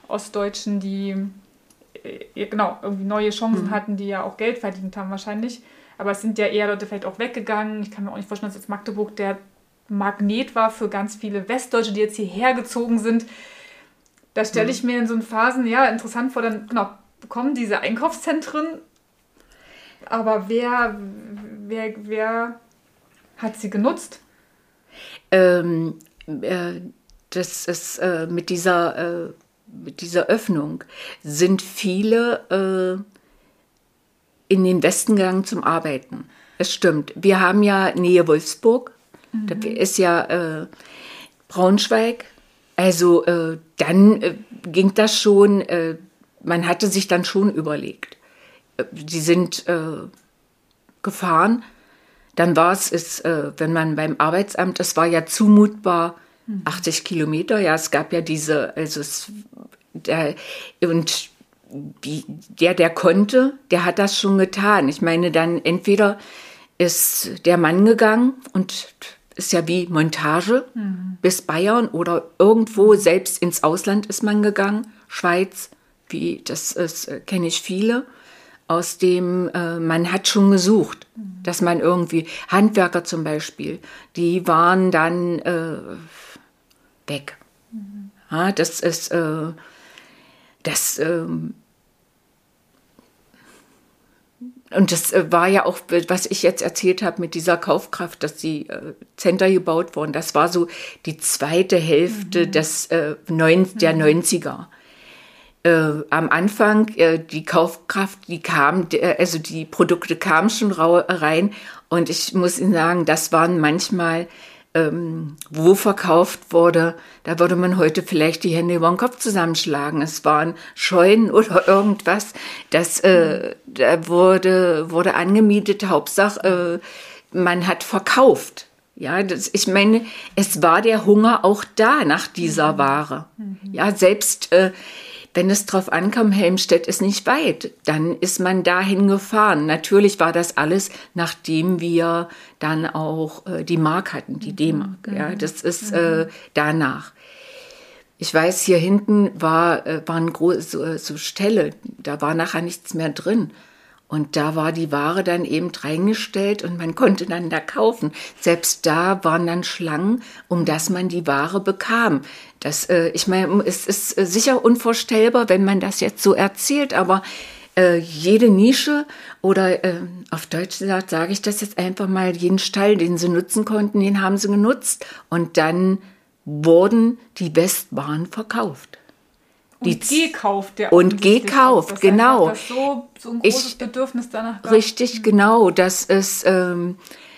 Ostdeutschen, die äh, genau irgendwie neue Chancen Mhm. hatten, die ja auch Geld verdient haben wahrscheinlich. Aber es sind ja eher Leute vielleicht auch weggegangen. Ich kann mir auch nicht vorstellen, dass jetzt Magdeburg der Magnet war für ganz viele Westdeutsche, die jetzt hierher gezogen sind. Da stelle Mhm. ich mir in so Phasen, ja, interessant vor, dann genau, bekommen diese Einkaufszentren, aber wer, wer, wer hat sie genutzt? Ähm, äh, das ist äh, mit dieser, äh, mit dieser Öffnung sind viele äh, in den Westen gegangen zum Arbeiten. Es stimmt. Wir haben ja Nähe Wolfsburg, mhm. da ist ja äh, Braunschweig. Also äh, dann äh, ging das schon, äh, man hatte sich dann schon überlegt. Äh, die sind äh, gefahren. Dann war es, ist, äh, wenn man beim Arbeitsamt, es war ja zumutbar, mhm. achtzig Kilometer, ja, es gab ja diese, also es, der, und die, der, der konnte, der hat das schon getan. Ich meine, dann entweder ist der Mann gegangen und ist ja wie Montage mhm. bis Bayern oder irgendwo, selbst ins Ausland ist man gegangen, Schweiz, wie das ist, kenne ich viele. Aus dem, äh, man hat schon gesucht, mhm. dass man irgendwie, Handwerker zum Beispiel, die waren dann äh, weg. Mhm. Ja, das ist, äh, das, äh, und das äh, war ja auch, was ich jetzt erzählt habe mit dieser Kaufkraft, dass die äh, Center gebaut wurden, das war so die zweite Hälfte mhm. des, äh, neun, der mhm. neunziger. Äh, am Anfang, äh, die Kaufkraft, die kam, äh, also die Produkte kamen schon rau- rein und ich muss Ihnen sagen, das waren manchmal, ähm, wo verkauft wurde, da würde man heute vielleicht die Hände über den Kopf zusammenschlagen. Es waren Scheunen oder irgendwas, das äh, da wurde, wurde angemietet, Hauptsache äh, man hat verkauft. Ja, das, ich meine, es war der Hunger auch da nach dieser Ware. Ja, selbst äh, wenn es drauf ankam, Helmstedt ist nicht weit, dann ist man dahin gefahren. Natürlich war das alles, nachdem wir dann auch äh, die Mark hatten, die D-Mark. Mhm. Ja, das ist äh, danach. Ich weiß, hier hinten war, äh, waren große so, so Ställe, da war nachher nichts mehr drin. Und da war die Ware dann eben reingestellt und man konnte dann da kaufen. Selbst da waren dann Schlangen, um dass man die Ware bekam. Das, äh, ich meine, es ist sicher unvorstellbar, wenn man das jetzt so erzählt, aber äh, jede Nische oder äh, auf Deutsch gesagt, sage ich das jetzt einfach mal, jeden Stall, den sie nutzen konnten, den haben sie genutzt. Und dann wurden die Westwaren verkauft. Die und gekauft, der und gekauft, das genau. Das so, so ein großes ich, Bedürfnis danach gab. Richtig, genau. Das ist, ähm,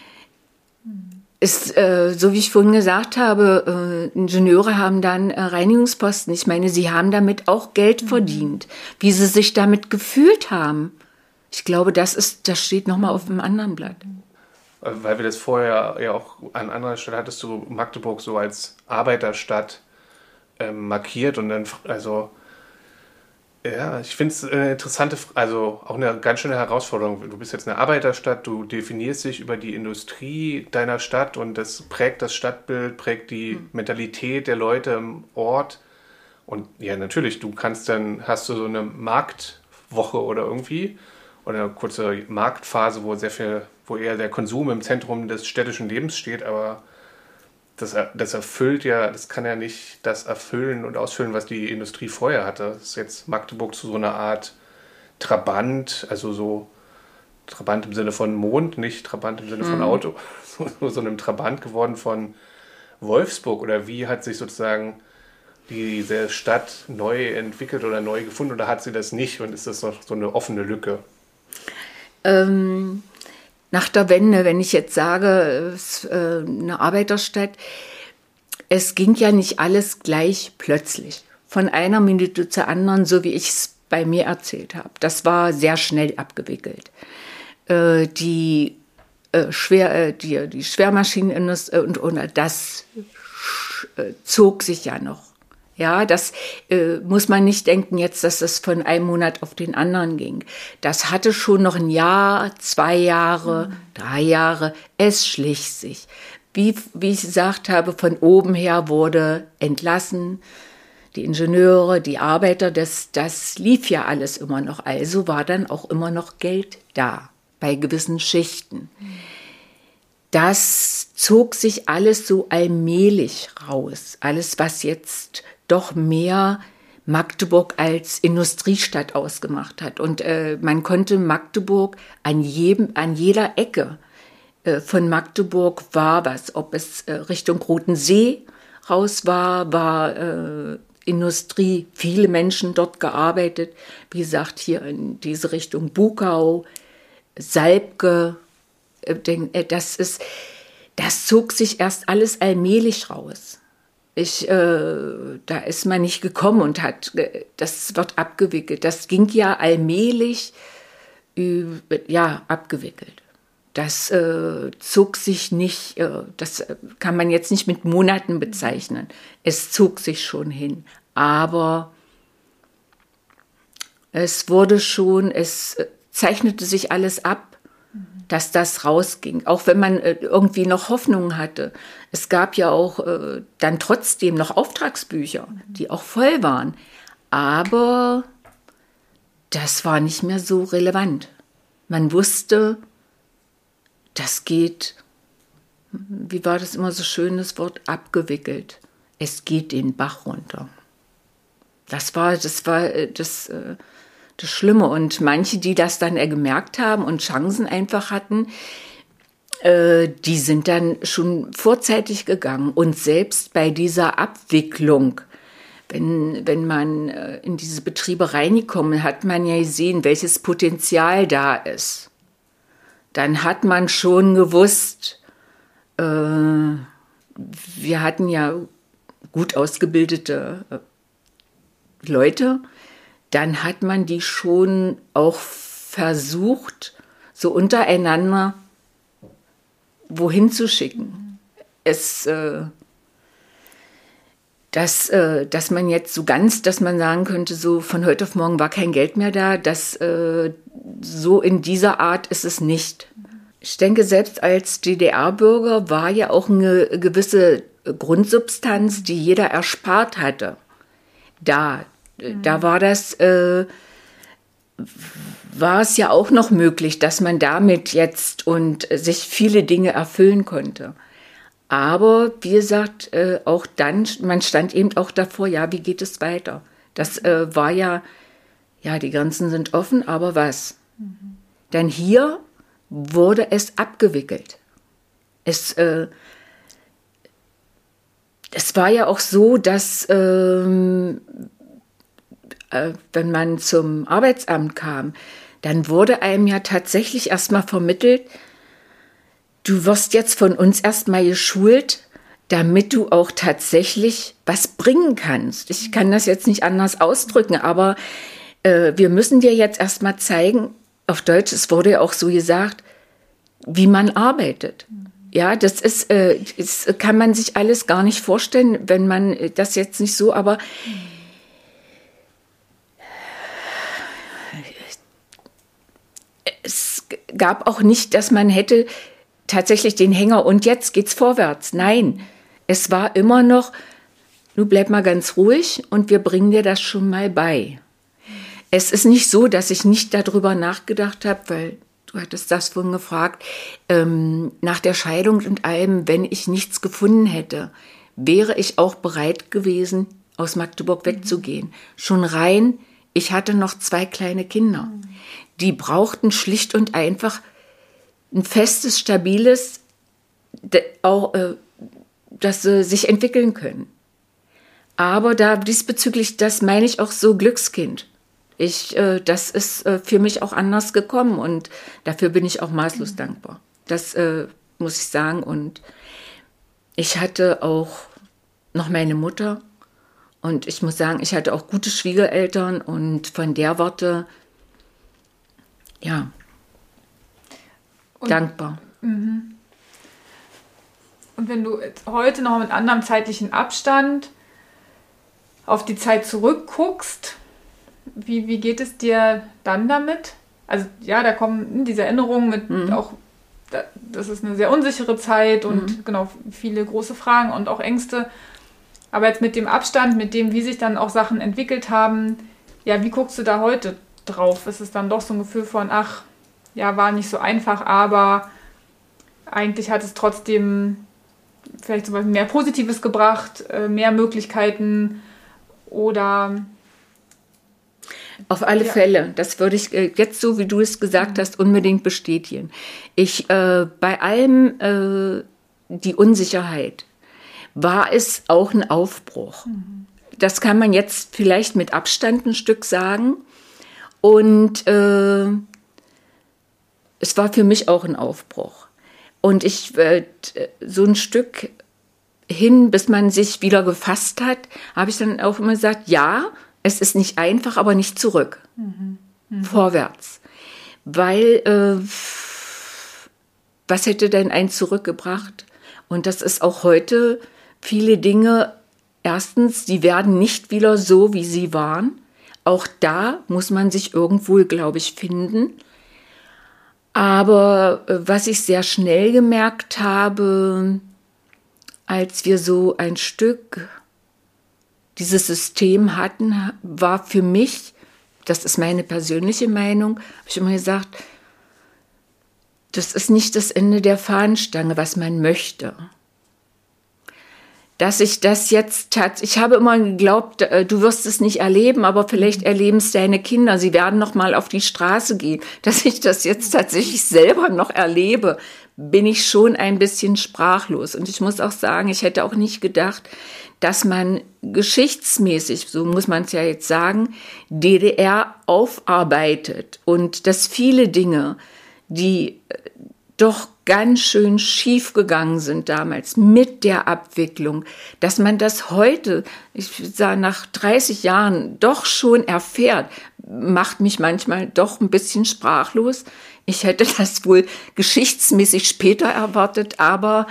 ist äh, so wie ich vorhin gesagt habe, äh, Ingenieure haben dann äh, Reinigungsposten. Ich meine, sie haben damit auch Geld mhm. verdient. Wie sie sich damit gefühlt haben. Ich glaube, das ist, das steht nochmal auf einem anderen Blatt. Weil wir das vorher ja auch an anderer Stelle hattest du Magdeburg so als Arbeiterstadt markiert und dann, also, ja, ich finde es eine interessante, also auch eine ganz schöne Herausforderung. Du bist jetzt eine Arbeiterstadt, du definierst dich über die Industrie deiner Stadt und das prägt das Stadtbild, prägt die mhm. Mentalität der Leute im Ort. Und ja, natürlich, du kannst dann, hast du so eine Marktwoche oder irgendwie, oder eine kurze Marktphase, wo sehr viel, wo eher der Konsum im Zentrum des städtischen Lebens steht, aber Das, das erfüllt ja, das kann ja nicht das erfüllen und ausfüllen, was die Industrie vorher hatte. Das ist jetzt Magdeburg zu so einer Art Trabant, also so Trabant im Sinne von Mond, nicht Trabant im Sinne von Auto, so, so einem Trabant geworden von Wolfsburg. Oder wie hat sich sozusagen diese Stadt neu entwickelt oder neu gefunden oder hat sie das nicht und ist das noch so eine offene Lücke? Ähm... Nach der Wende, wenn ich jetzt sage, es ist eine Arbeiterstadt, es ging ja nicht alles gleich plötzlich. Von einer Minute zur anderen, so wie ich es bei mir erzählt habe. Das war sehr schnell abgewickelt. Die, Schwer, die, die Schwermaschinenindustrie und, und das zog sich ja noch. Ja, das äh, muss man nicht denken jetzt, dass es von einem Monat auf den anderen ging. Das hatte schon noch ein Jahr, zwei Jahre, mhm. drei Jahre. Es schlich sich. Wie, wie ich gesagt habe, von oben her wurde entlassen. die Ingenieure, die Arbeiter, das, das lief ja alles immer noch. Also war dann auch immer noch Geld da bei gewissen Schichten. Das zog sich alles so allmählich raus. Alles, was jetzt doch mehr Magdeburg als Industriestadt ausgemacht hat. Und äh, man konnte Magdeburg an, jedem, an jeder Ecke äh, von Magdeburg war was. Ob es äh, Richtung Roten See raus war, war äh, Industrie, viele Menschen dort gearbeitet. Wie gesagt, hier in diese Richtung Bukau, Salbke, äh, das ist, das zog sich erst alles allmählich raus. Ich, äh, da ist man nicht gekommen und hat, das wird abgewickelt. Das ging ja allmählich, äh, ja, abgewickelt. Das äh, zog sich nicht, äh, das kann man jetzt nicht mit Monaten bezeichnen. Es zog sich schon hin. Aber es wurde schon, es zeichnete sich alles ab, dass das rausging, auch wenn man äh, irgendwie noch Hoffnung hatte. Es gab ja auch äh, dann trotzdem noch Auftragsbücher, die auch voll waren. Aber das war nicht mehr so relevant. Man wusste, das geht, wie war das immer so schön, das Wort, abgewickelt. Es geht den Bach runter. Das war das, war, das, äh, das Schlimme. Und manche, die das dann gemerkt haben und Chancen einfach hatten, äh, die sind dann schon vorzeitig gegangen. Und selbst bei dieser Abwicklung, wenn, wenn man äh, in diese Betriebe reingekommen, hat man ja gesehen, welches Potenzial da ist. Dann hat man schon gewusst, äh, wir hatten ja gut ausgebildete äh, Leute, dann hat man die schon auch versucht, so untereinander wohin zu schicken. Es, äh, dass, äh, dass man jetzt so ganz, dass man sagen könnte, so von heute auf morgen war kein Geld mehr da, das, äh, so in dieser Art ist es nicht. Ich denke, selbst als D D R-Bürger war ja auch eine gewisse Grundsubstanz, die jeder erspart hatte, da. Mhm. Da war das, äh, war es ja auch noch möglich, dass man damit jetzt und sich viele Dinge erfüllen konnte. Aber wie gesagt, äh, auch dann, man stand eben auch davor, ja, wie geht es weiter? Das äh, war ja, ja, die Grenzen sind offen, aber was? Mhm. Denn hier wurde es abgewickelt. Es, äh, es war ja auch so, dass ähm, äh, wenn man zum Arbeitsamt kam, dann wurde einem ja tatsächlich erstmal vermittelt, du wirst jetzt von uns erstmal geschult, damit du auch tatsächlich was bringen kannst. Ich kann das jetzt nicht anders ausdrücken, aber äh, wir müssen dir jetzt erstmal zeigen, auf Deutsch, es wurde ja auch so gesagt, wie man arbeitet. Ja, das ist, äh, das kann man sich alles gar nicht vorstellen, wenn man das jetzt nicht so, aber es gab auch nicht, dass man hätte tatsächlich den Hänger und jetzt geht's vorwärts. Nein, es war immer noch, du bleib mal ganz ruhig und wir bringen dir das schon mal bei. Es ist nicht so, dass ich nicht darüber nachgedacht habe, weil du hattest das vorhin gefragt, ähm, nach der Scheidung und allem, wenn ich nichts gefunden hätte, wäre ich auch bereit gewesen, aus Magdeburg wegzugehen. Mhm. Schon rein, ich hatte noch zwei kleine Kinder. Mhm. Die brauchten schlicht und einfach ein festes, stabiles, auch, äh, dass sie sich entwickeln können. Aber da diesbezüglich, das meine ich auch so Glückskind. Ich, äh, das ist äh, für mich auch anders gekommen und dafür bin ich auch maßlos mhm. dankbar. Das äh, muss ich sagen. Und ich hatte auch noch meine Mutter und ich muss sagen, ich hatte auch gute Schwiegereltern und von der Warte, ja, und, dankbar. Mhm. Und wenn du jetzt heute noch mit anderem zeitlichen Abstand auf die Zeit zurückguckst, Wie, wie geht es dir dann damit? Also ja, da kommen diese Erinnerungen mit mhm. auch, das ist eine sehr unsichere Zeit und mhm. genau viele große Fragen und auch Ängste. Aber jetzt mit dem Abstand, mit dem, wie sich dann auch Sachen entwickelt haben, ja, wie guckst du da heute drauf? Ist es dann doch so ein Gefühl von, ach, ja, war nicht so einfach, aber eigentlich hat es trotzdem vielleicht zum Beispiel mehr Positives gebracht, mehr Möglichkeiten oder... Auf alle ja. Fälle, das würde ich äh, jetzt so, wie du es gesagt hast, unbedingt bestätigen. Ich, äh, bei allem äh, die Unsicherheit war es auch ein Aufbruch. Mhm. Das kann man jetzt vielleicht mit Abstand ein Stück sagen. Und äh, es war für mich auch ein Aufbruch. Und ich, äh, so ein Stück hin, bis man sich wieder gefasst hat, habe ich dann auch immer gesagt, ja, es ist nicht einfach, aber nicht zurück. Mhm. Mhm. Vorwärts. Weil, äh, was hätte denn ein zurückgebracht? Und das ist auch heute viele Dinge, erstens, die werden nicht wieder so, wie sie waren. Auch da muss man sich irgendwo, glaube ich, finden. Aber äh, was ich sehr schnell gemerkt habe, als wir so ein Stück dieses System hatten, war für mich, das ist meine persönliche Meinung, habe ich immer gesagt, das ist nicht das Ende der Fahnenstange, was man möchte. Dass ich das jetzt tat, ich habe immer geglaubt, du wirst es nicht erleben, aber vielleicht erleben es deine Kinder, sie werden noch mal auf die Straße gehen. Dass ich das jetzt tatsächlich selber noch erlebe, bin ich schon ein bisschen sprachlos. Und ich muss auch sagen, ich hätte auch nicht gedacht, dass man geschichtsmäßig, so muss man es ja jetzt sagen, D D R aufarbeitet und dass viele Dinge, die doch ganz schön schief gegangen sind damals mit der Abwicklung, dass man das heute, ich sage nach dreißig Jahren, doch schon erfährt, macht mich manchmal doch ein bisschen sprachlos. Ich hätte das wohl geschichtsmäßig später erwartet, aber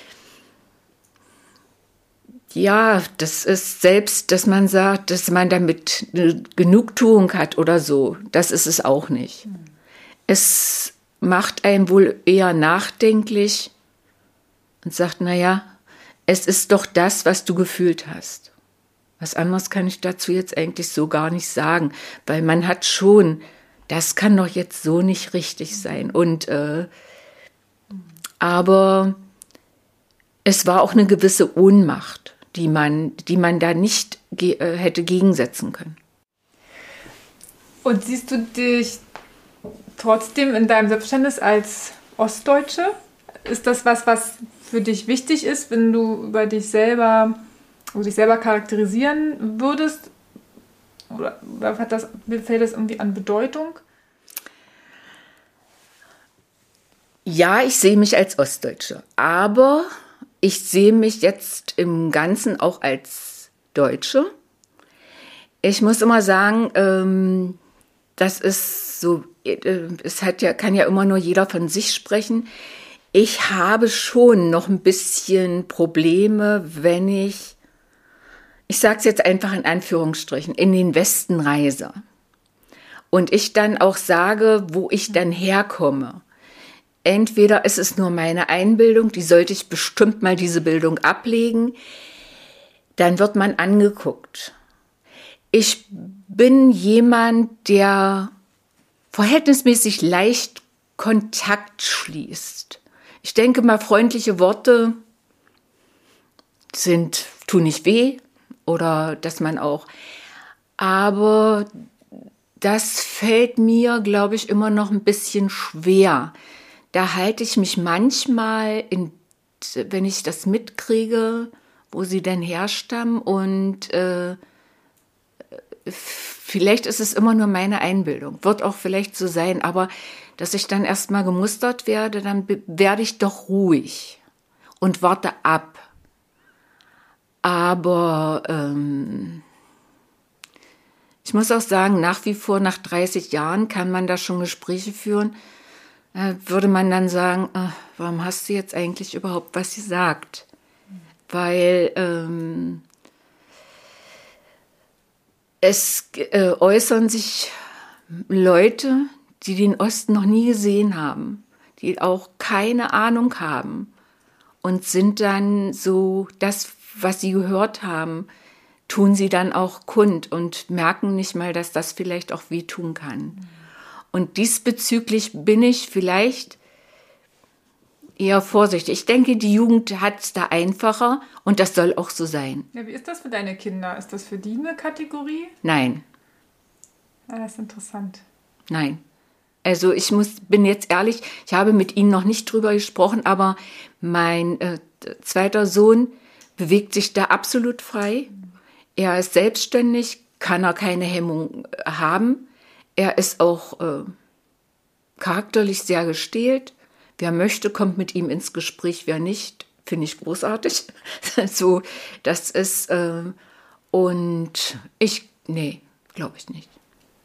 ja, das ist selbst, dass man sagt, dass man damit eine Genugtuung hat oder so, das ist es auch nicht. Mhm. Es macht einen wohl eher nachdenklich und sagt, naja, es ist doch das, was du gefühlt hast. Was anderes kann ich dazu jetzt eigentlich so gar nicht sagen, weil man hat schon, das kann doch jetzt so nicht richtig sein. Und äh, aber es war auch eine gewisse Ohnmacht, die man, die man da nicht ge- äh, hätte gegensetzen können. Und siehst du dich trotzdem in deinem Selbstverständnis als Ostdeutsche? Ist das was, was für dich wichtig ist, wenn du über dich selber, also dich selber charakterisieren würdest? Oder hat das, fällt das irgendwie an Bedeutung? Ja, ich sehe mich als Ostdeutsche, aber ich sehe mich jetzt im Ganzen auch als Deutsche. Ich muss immer sagen, ähm, das ist so, es hat ja, kann ja immer nur jeder von sich sprechen. Ich habe schon noch ein bisschen Probleme, wenn ich, ich sage es jetzt einfach in Anführungsstrichen, in den Westen reise. Und ich dann auch sage, wo ich dann herkomme. Entweder ist es nur meine Einbildung, die sollte ich bestimmt mal diese Bildung ablegen, dann wird man angeguckt. Ich bin jemand, der verhältnismäßig leicht Kontakt schließt. Ich denke mal, freundliche Worte sind, tun nicht weh oder dass man auch, aber das fällt mir, glaube ich, immer noch ein bisschen schwer. Da halte ich mich manchmal, in, wenn ich das mitkriege, wo sie denn herstammen und äh, vielleicht ist es immer nur meine Einbildung, wird auch vielleicht so sein, aber dass ich dann erstmal gemustert werde, dann be- werde ich doch ruhig und warte ab. Aber ähm, ich muss auch sagen, nach wie vor, nach dreißig Jahren kann man da schon Gespräche führen, äh, würde man dann sagen, äh, warum hast du jetzt eigentlich überhaupt was gesagt? Weil ähm, es äh, äußern sich Leute, die den Osten noch nie gesehen haben, die auch keine Ahnung haben und sind dann so, das was sie gehört haben, tun sie dann auch kund und merken nicht mal, dass das vielleicht auch wehtun kann. Und diesbezüglich bin ich vielleicht eher vorsichtig. Ich denke, die Jugend hat es da einfacher und das soll auch so sein. Ja, wie ist das für deine Kinder? Ist das für die eine Kategorie? Nein. Ja, das ist interessant. Nein. Also ich muss, bin jetzt ehrlich, ich habe mit ihnen noch nicht drüber gesprochen, aber mein äh, zweiter Sohn bewegt sich da absolut frei. Er ist selbstständig, kann er keine Hemmung haben. Er ist auch äh, charakterlich sehr gestählt. Wer möchte, kommt mit ihm ins Gespräch. Wer nicht, finde ich großartig. So, das ist, äh, und ich, nee, glaube ich nicht.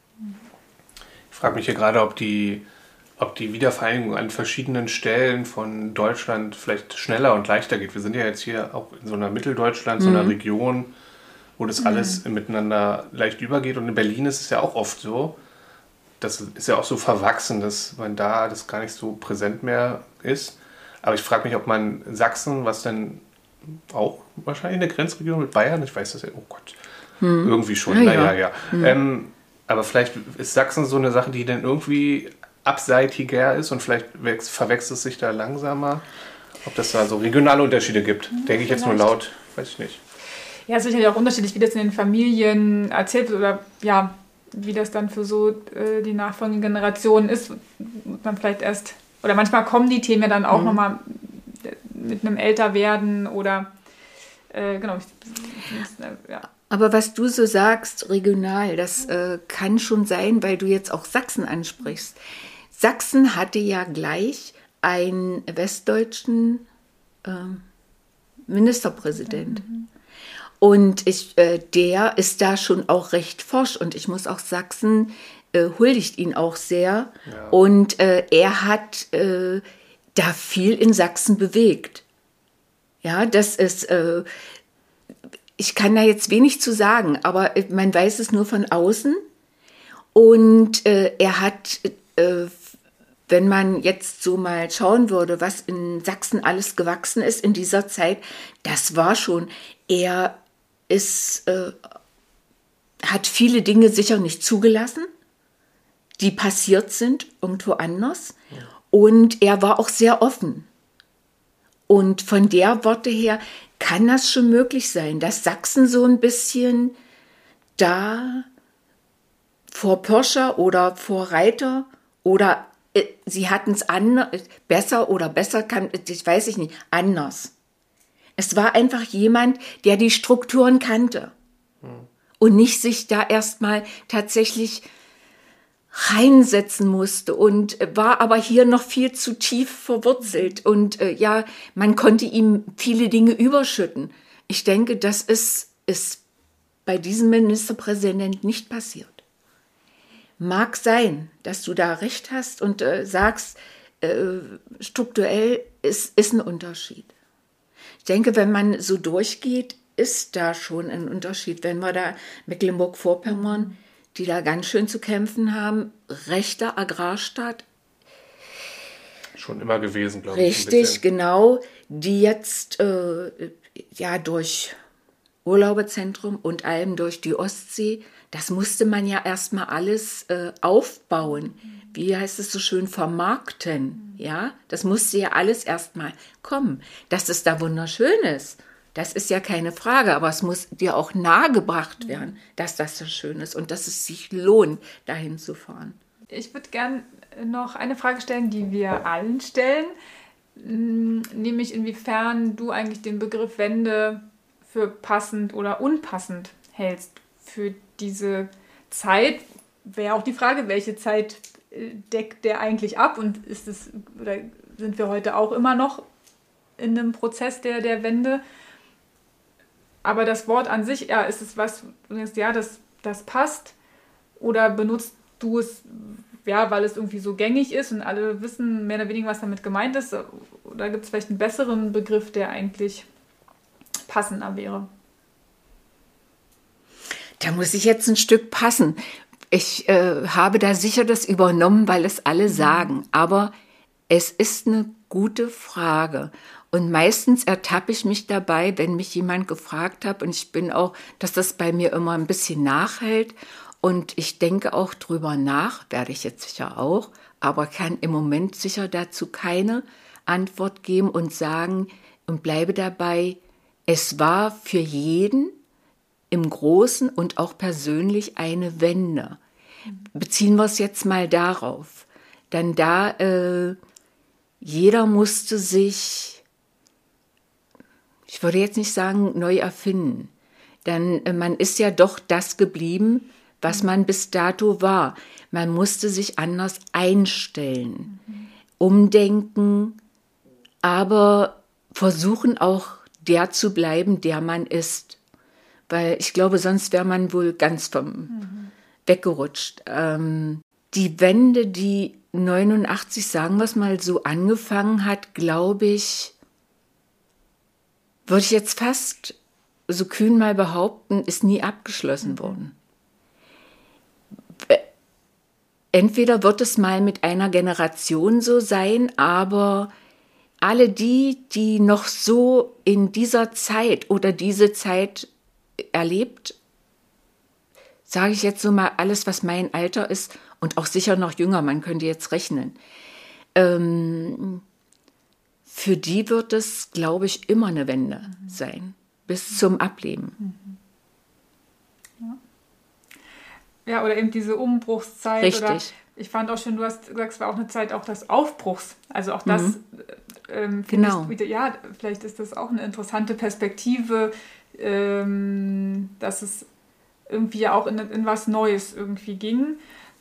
Ich frage mich hier gerade, ob die, ob die Wiedervereinigung an verschiedenen Stellen von Deutschland vielleicht schneller und leichter geht. Wir sind ja jetzt hier auch in so einer Mitteldeutschland, so einer mhm. Region, wo das alles mhm. miteinander leicht übergeht. Und in Berlin ist es ja auch oft so, das ist ja auch so verwachsen, dass man da das gar nicht so präsent mehr ist. Aber ich frage mich, ob man Sachsen, was dann auch wahrscheinlich eine Grenzregion mit Bayern, ich weiß das ja, oh Gott, hm. irgendwie schon, ja, naja, ja. ja. Hm. Ähm, aber vielleicht ist Sachsen so eine Sache, die dann irgendwie abseitiger ist und vielleicht verwechselt es sich da langsamer. Ob das da so regionale Unterschiede gibt, hm, denke ich jetzt nur laut, weiß ich nicht. Ja, es ist sicherlich auch unterschiedlich, wie das in den Familien erzählt wird oder ja, wie das dann für so äh, die nachfolgenden Generationen ist. Man vielleicht erst, oder manchmal kommen die Themen ja dann auch mhm. nochmal mit einem Älterwerden oder äh, genau. Ja. Aber was du so sagst, regional, das äh, kann schon sein, weil du jetzt auch Sachsen ansprichst. Sachsen hatte ja gleich einen westdeutschen äh, Ministerpräsident. Mhm. Und ich, äh, der ist da schon auch recht forsch. Und ich muss auch Sachsen äh, huldigt ihn auch sehr. Ja. Und äh, er hat äh, da viel in Sachsen bewegt. Ja, das ist, äh, ich kann da jetzt wenig zu sagen, aber man weiß es nur von außen. Und äh, er hat, äh, wenn man jetzt so mal schauen würde, was in Sachsen alles gewachsen ist in dieser Zeit, das war schon, er ist, äh, hat viele Dinge sicher nicht zugelassen, die passiert sind irgendwo anders. Ja. Und er war auch sehr offen. Und von der Worte her kann das schon möglich sein, dass Sachsen so ein bisschen da vor Pirscher oder vor Reiter oder äh, sie hatten es besser oder besser, kann, ich weiß ich nicht, anders. Es war einfach jemand, der die Strukturen kannte hm. und nicht sich da erstmal tatsächlich reinsetzen musste und war aber hier noch viel zu tief verwurzelt. Und äh, ja, man konnte ihm viele Dinge überschütten. Ich denke, das ist, ist bei diesem Ministerpräsident nicht passiert. Mag sein, dass du da recht hast und äh, sagst, äh, strukturell ist, ist ein Unterschied. Ich denke, wenn man so durchgeht, ist da schon ein Unterschied. Wenn wir da Mecklenburg-Vorpommern, die da ganz schön zu kämpfen haben, rechter Agrarstaat. Schon immer gewesen, glaube ich. Richtig, genau. Die jetzt äh, ja durch Urlauberzentrum und allem durch die Ostsee, das musste man ja erstmal alles äh, aufbauen. Wie heißt es so schön, vermarkten. Ja, das musste ja alles erstmal kommen. Dass es da wunderschön ist, das ist ja keine Frage, aber es muss dir auch nahegebracht werden, dass das so schön ist und dass es sich lohnt, dahin zu fahren. Ich würde gern noch eine Frage stellen, die wir allen stellen, nämlich inwiefern du eigentlich den Begriff Wende für passend oder unpassend hältst für diese Zeit. Wäre auch die Frage, welche Zeit deckt der eigentlich ab und ist es, oder sind wir heute auch immer noch in einem Prozess der, der Wende? Aber das Wort an sich, ja, ist es was, du denkst, ja, das, das passt? Oder benutzt du es, ja, weil es irgendwie so gängig ist und alle wissen mehr oder weniger, was damit gemeint ist? Oder gibt es vielleicht einen besseren Begriff, der eigentlich passender wäre? Da muss ich jetzt ein Stück passen. Ich äh, habe da sicher das übernommen, weil es alle sagen. Aber es ist eine gute Frage. Und meistens ertappe ich mich dabei, wenn mich jemand gefragt hat, und ich bin auch, dass das bei mir immer ein bisschen nachhält. Und ich denke auch drüber nach, werde ich jetzt sicher auch, aber kann im Moment sicher dazu keine Antwort geben und sagen und bleibe dabei, es war für jeden im Großen und auch persönlich eine Wende. Beziehen wir es jetzt mal darauf. Dann da, äh, jeder musste sich, ich würde jetzt nicht sagen, neu erfinden. Dann, äh, man ist ja doch das geblieben, was man bis dato war. Man musste sich anders einstellen, mhm. umdenken, aber versuchen auch der zu bleiben, der man ist. Weil ich glaube, sonst wäre man wohl ganz vom mhm. weggerutscht. Ähm, die Wende, die neunundachtzig, sagen wir es mal so, angefangen hat, glaube ich, würde ich jetzt fast so kühn mal behaupten, ist nie abgeschlossen mhm. worden. Entweder wird es mal mit einer Generation so sein, aber alle die, die noch so in dieser Zeit oder diese Zeit erlebt, sage ich jetzt so mal, alles, was mein Alter ist und auch sicher noch jünger, man könnte jetzt rechnen, ähm, für die wird es, glaube ich, immer eine Wende mhm. sein, bis zum Ableben. Mhm. Ja. Ja, oder eben diese Umbruchszeit. Richtig. Oder ich fand auch schön, du hast gesagt, es war auch eine Zeit auch des Aufbruchs. Also auch das, mhm. ähm, genau. ich, ja, vielleicht ist das auch eine interessante Perspektive, ähm, dass es irgendwie auch in, in was Neues irgendwie ging.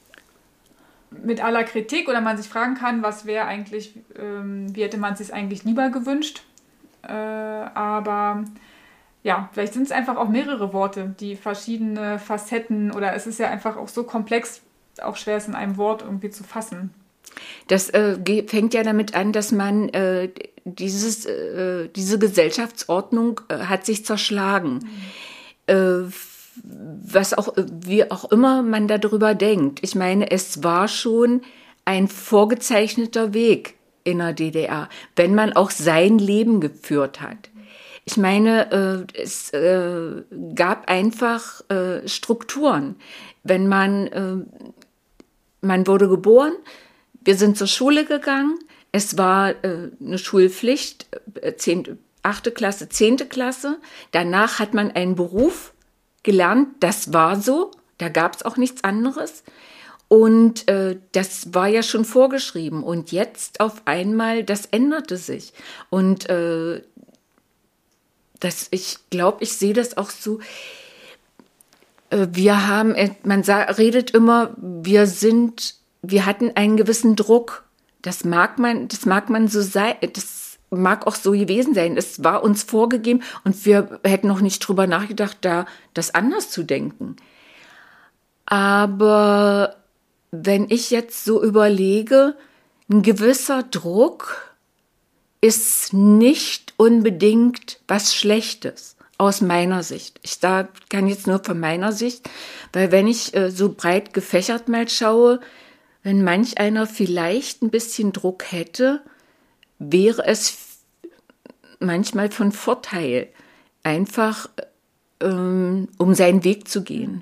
Mit aller Kritik, oder man sich fragen kann, was wäre eigentlich, ähm, wie hätte man es sich eigentlich lieber gewünscht. Äh, aber ja, vielleicht sind es einfach auch mehrere Worte, die verschiedene Facetten, oder es ist ja einfach auch so komplex, auch schwer es in einem Wort irgendwie zu fassen. Das äh, fängt ja damit an, dass man äh, dieses, äh, diese Gesellschaftsordnung äh, hat sich zerschlagen. Mhm. Äh, was auch, wie auch immer man darüber denkt. Ich meine, es war schon ein vorgezeichneter Weg in der D D R, wenn man auch sein Leben geführt hat. Ich meine, äh, es äh, gab einfach äh, Strukturen. Wenn man, äh, man wurde geboren, wir sind zur Schule gegangen, es war äh, eine Schulpflicht, äh, zehnte, achte Klasse, zehnte Klasse. Danach hat man einen Beruf gelernt, das war so, da gab es auch nichts anderes. Und äh, das war ja schon vorgeschrieben. Und jetzt auf einmal, das änderte sich. Und äh, das, ich glaube, ich sehe das auch so. Äh, wir haben, man sa- redet immer, wir sind, wir hatten einen gewissen Druck. Das mag man, das mag man so sein, das mag auch so gewesen sein. Es war uns vorgegeben und wir hätten noch nicht drüber nachgedacht, da das anders zu denken. Aber wenn ich jetzt so überlege, ein gewisser Druck ist nicht unbedingt was Schlechtes, aus meiner Sicht. Ich da kann jetzt nur von meiner Sicht, weil wenn ich äh, so breit gefächert mal schaue, wenn manch einer vielleicht ein bisschen Druck hätte, wäre es manchmal von Vorteil, einfach ähm, um seinen Weg zu gehen.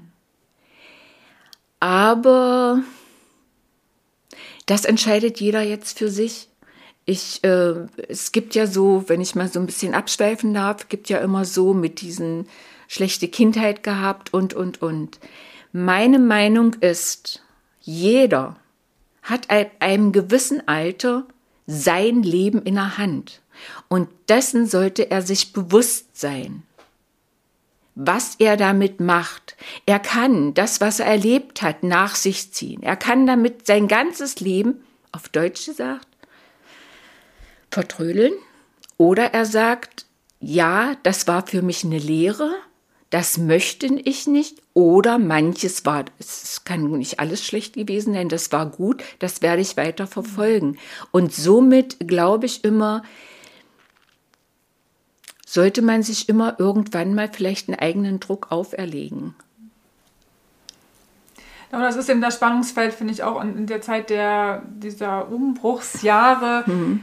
Aber das entscheidet jeder jetzt für sich. Ich, äh, es gibt ja so, wenn ich mal so ein bisschen abschweifen darf, gibt ja immer so mit diesen schlechte Kindheit gehabt und, und, und. Meine Meinung ist, jeder hat ab einem gewissen Alter sein Leben in der Hand. Und dessen sollte er sich bewusst sein, was er damit macht. Er kann das, was er erlebt hat, nach sich ziehen. Er kann damit sein ganzes Leben, auf Deutsch gesagt, vertrödeln. Oder er sagt, ja, das war für mich eine Lehre, das möchte ich nicht. Oder manches war, es kann nicht alles schlecht gewesen sein, das war gut, das werde ich weiter verfolgen. Und somit glaube ich immer, sollte man sich immer irgendwann mal vielleicht einen eigenen Druck auferlegen. Aber das ist eben das Spannungsfeld, finde ich auch in der Zeit der, dieser Umbruchsjahre. Mhm.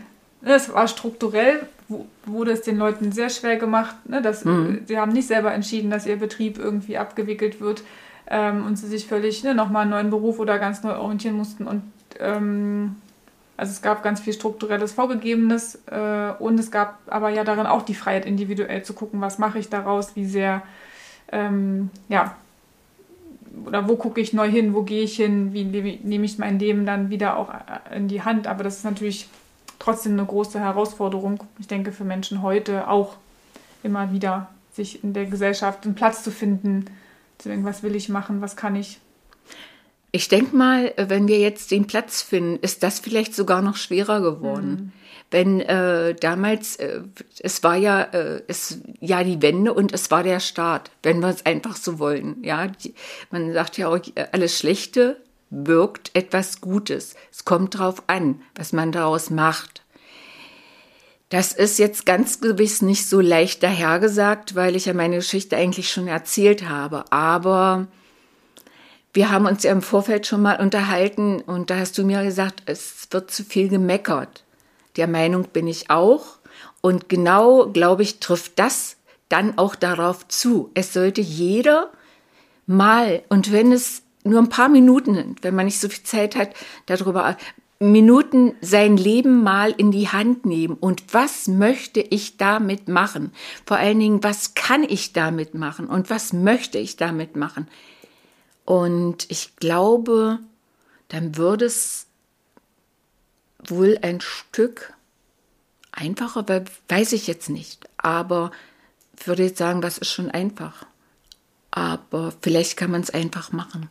es war strukturell, wurde es den Leuten sehr schwer gemacht. Ne, dass, mhm. Sie haben nicht selber entschieden, dass ihr Betrieb irgendwie abgewickelt wird ähm, und sie sich völlig ne, nochmal einen neuen Beruf oder ganz neu orientieren mussten. Und ähm, also es gab ganz viel strukturelles Vorgegebenes äh, und es gab aber ja darin auch die Freiheit, individuell zu gucken, was mache ich daraus, wie sehr, ähm, ja, oder wo gucke ich neu hin, wo gehe ich hin, wie nehme ich mein Leben dann wieder auch in die Hand. Aber das ist natürlich trotzdem eine große Herausforderung, ich denke für Menschen heute auch immer wieder, sich in der Gesellschaft einen Platz zu finden, zu denken, was will ich machen, was kann ich. Ich denke mal, wenn wir jetzt den Platz finden, ist das vielleicht sogar noch schwerer geworden. Mhm. Wenn äh, damals, äh, es war ja, äh, es, ja die Wende und es war der Staat, wenn wir es einfach so wollen. Ja, die, man sagt ja auch, alles Schlechte birgt etwas Gutes. Es kommt drauf an, was man daraus macht. Das ist jetzt ganz gewiss nicht so leicht dahergesagt, weil ich ja meine Geschichte eigentlich schon erzählt habe. Aber wir haben uns ja im Vorfeld schon mal unterhalten und da hast du mir gesagt, es wird zu viel gemeckert. Der Meinung bin ich auch. Und genau, glaube ich, trifft das dann auch darauf zu. Es sollte jeder mal, und wenn es nur ein paar Minuten sind, wenn man nicht so viel Zeit hat, darüber Minuten sein Leben mal in die Hand nehmen. Und was möchte ich damit machen? Vor allen Dingen, was kann ich damit machen? Und was möchte ich damit machen? Und ich glaube, dann würde es wohl ein Stück einfacher, weil, weiß ich jetzt nicht. Aber ich würde jetzt sagen, das ist schon einfach. Aber vielleicht kann man es einfach machen.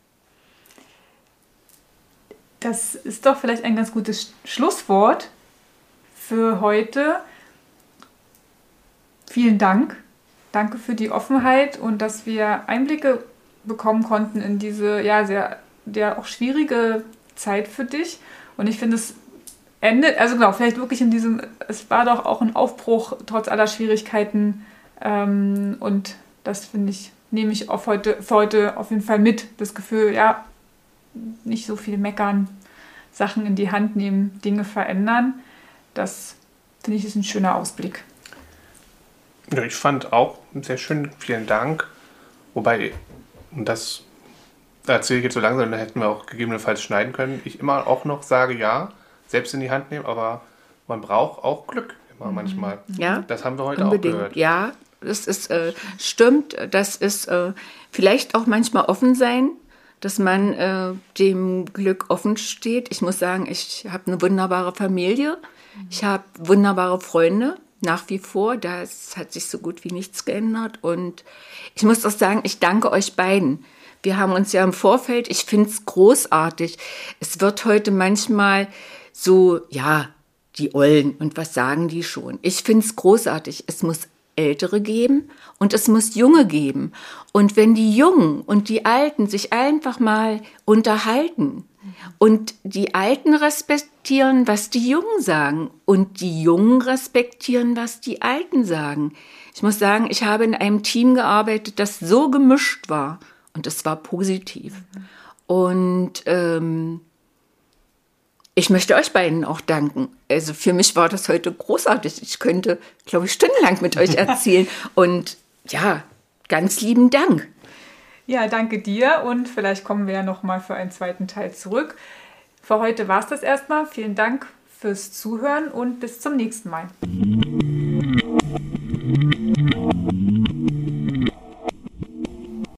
Das ist doch vielleicht ein ganz gutes Schlusswort für heute. Vielen Dank. Danke für die Offenheit und dass wir Einblicke bekommen konnten in diese ja sehr, sehr auch schwierige Zeit für dich. Und ich finde, es endet, also genau, vielleicht wirklich in diesem, es war doch auch ein Aufbruch trotz aller Schwierigkeiten. Ähm, und das finde ich, nehme ich auf heute, für heute auf jeden Fall mit. Das Gefühl, ja, nicht so viel meckern, Sachen in die Hand nehmen, Dinge verändern. Das finde ich ist ein schöner Ausblick. Ja, ich fand auch sehr schön, vielen Dank. Wobei, und das erzähle ich jetzt so langsam, da hätten wir auch gegebenenfalls schneiden können, ich immer auch noch sage, ja, selbst in die Hand nehmen, aber man braucht auch Glück immer manchmal. Ja, das haben wir heute unbedingt. auch gehört. Ja, das ist, äh, stimmt, das ist äh, vielleicht auch manchmal offen sein, dass man äh, dem Glück offen steht. Ich muss sagen, ich habe eine wunderbare Familie. Ich habe wunderbare Freunde, nach wie vor. Das hat sich so gut wie nichts geändert. Und ich muss auch sagen, ich danke euch beiden. Wir haben uns ja im Vorfeld, ich finde es großartig. Es wird heute manchmal so, ja, die Ollen und was sagen die schon. Ich finde es großartig. Es muss Ältere geben und es muss Junge geben. Und wenn die Jungen und die Alten sich einfach mal unterhalten und die Alten respektieren, was die Jungen sagen und die Jungen respektieren, was die Alten sagen. Ich muss sagen, ich habe in einem Team gearbeitet, das so gemischt war und es war positiv. Und ähm, ich möchte euch beiden auch danken. Also für mich war das heute großartig. Ich könnte, glaube ich, stundenlang mit euch erzählen. Und ja, ganz lieben Dank. Ja, danke dir und vielleicht kommen wir ja noch mal für einen zweiten Teil zurück. Für heute war es das erstmal. Vielen Dank fürs Zuhören und bis zum nächsten Mal.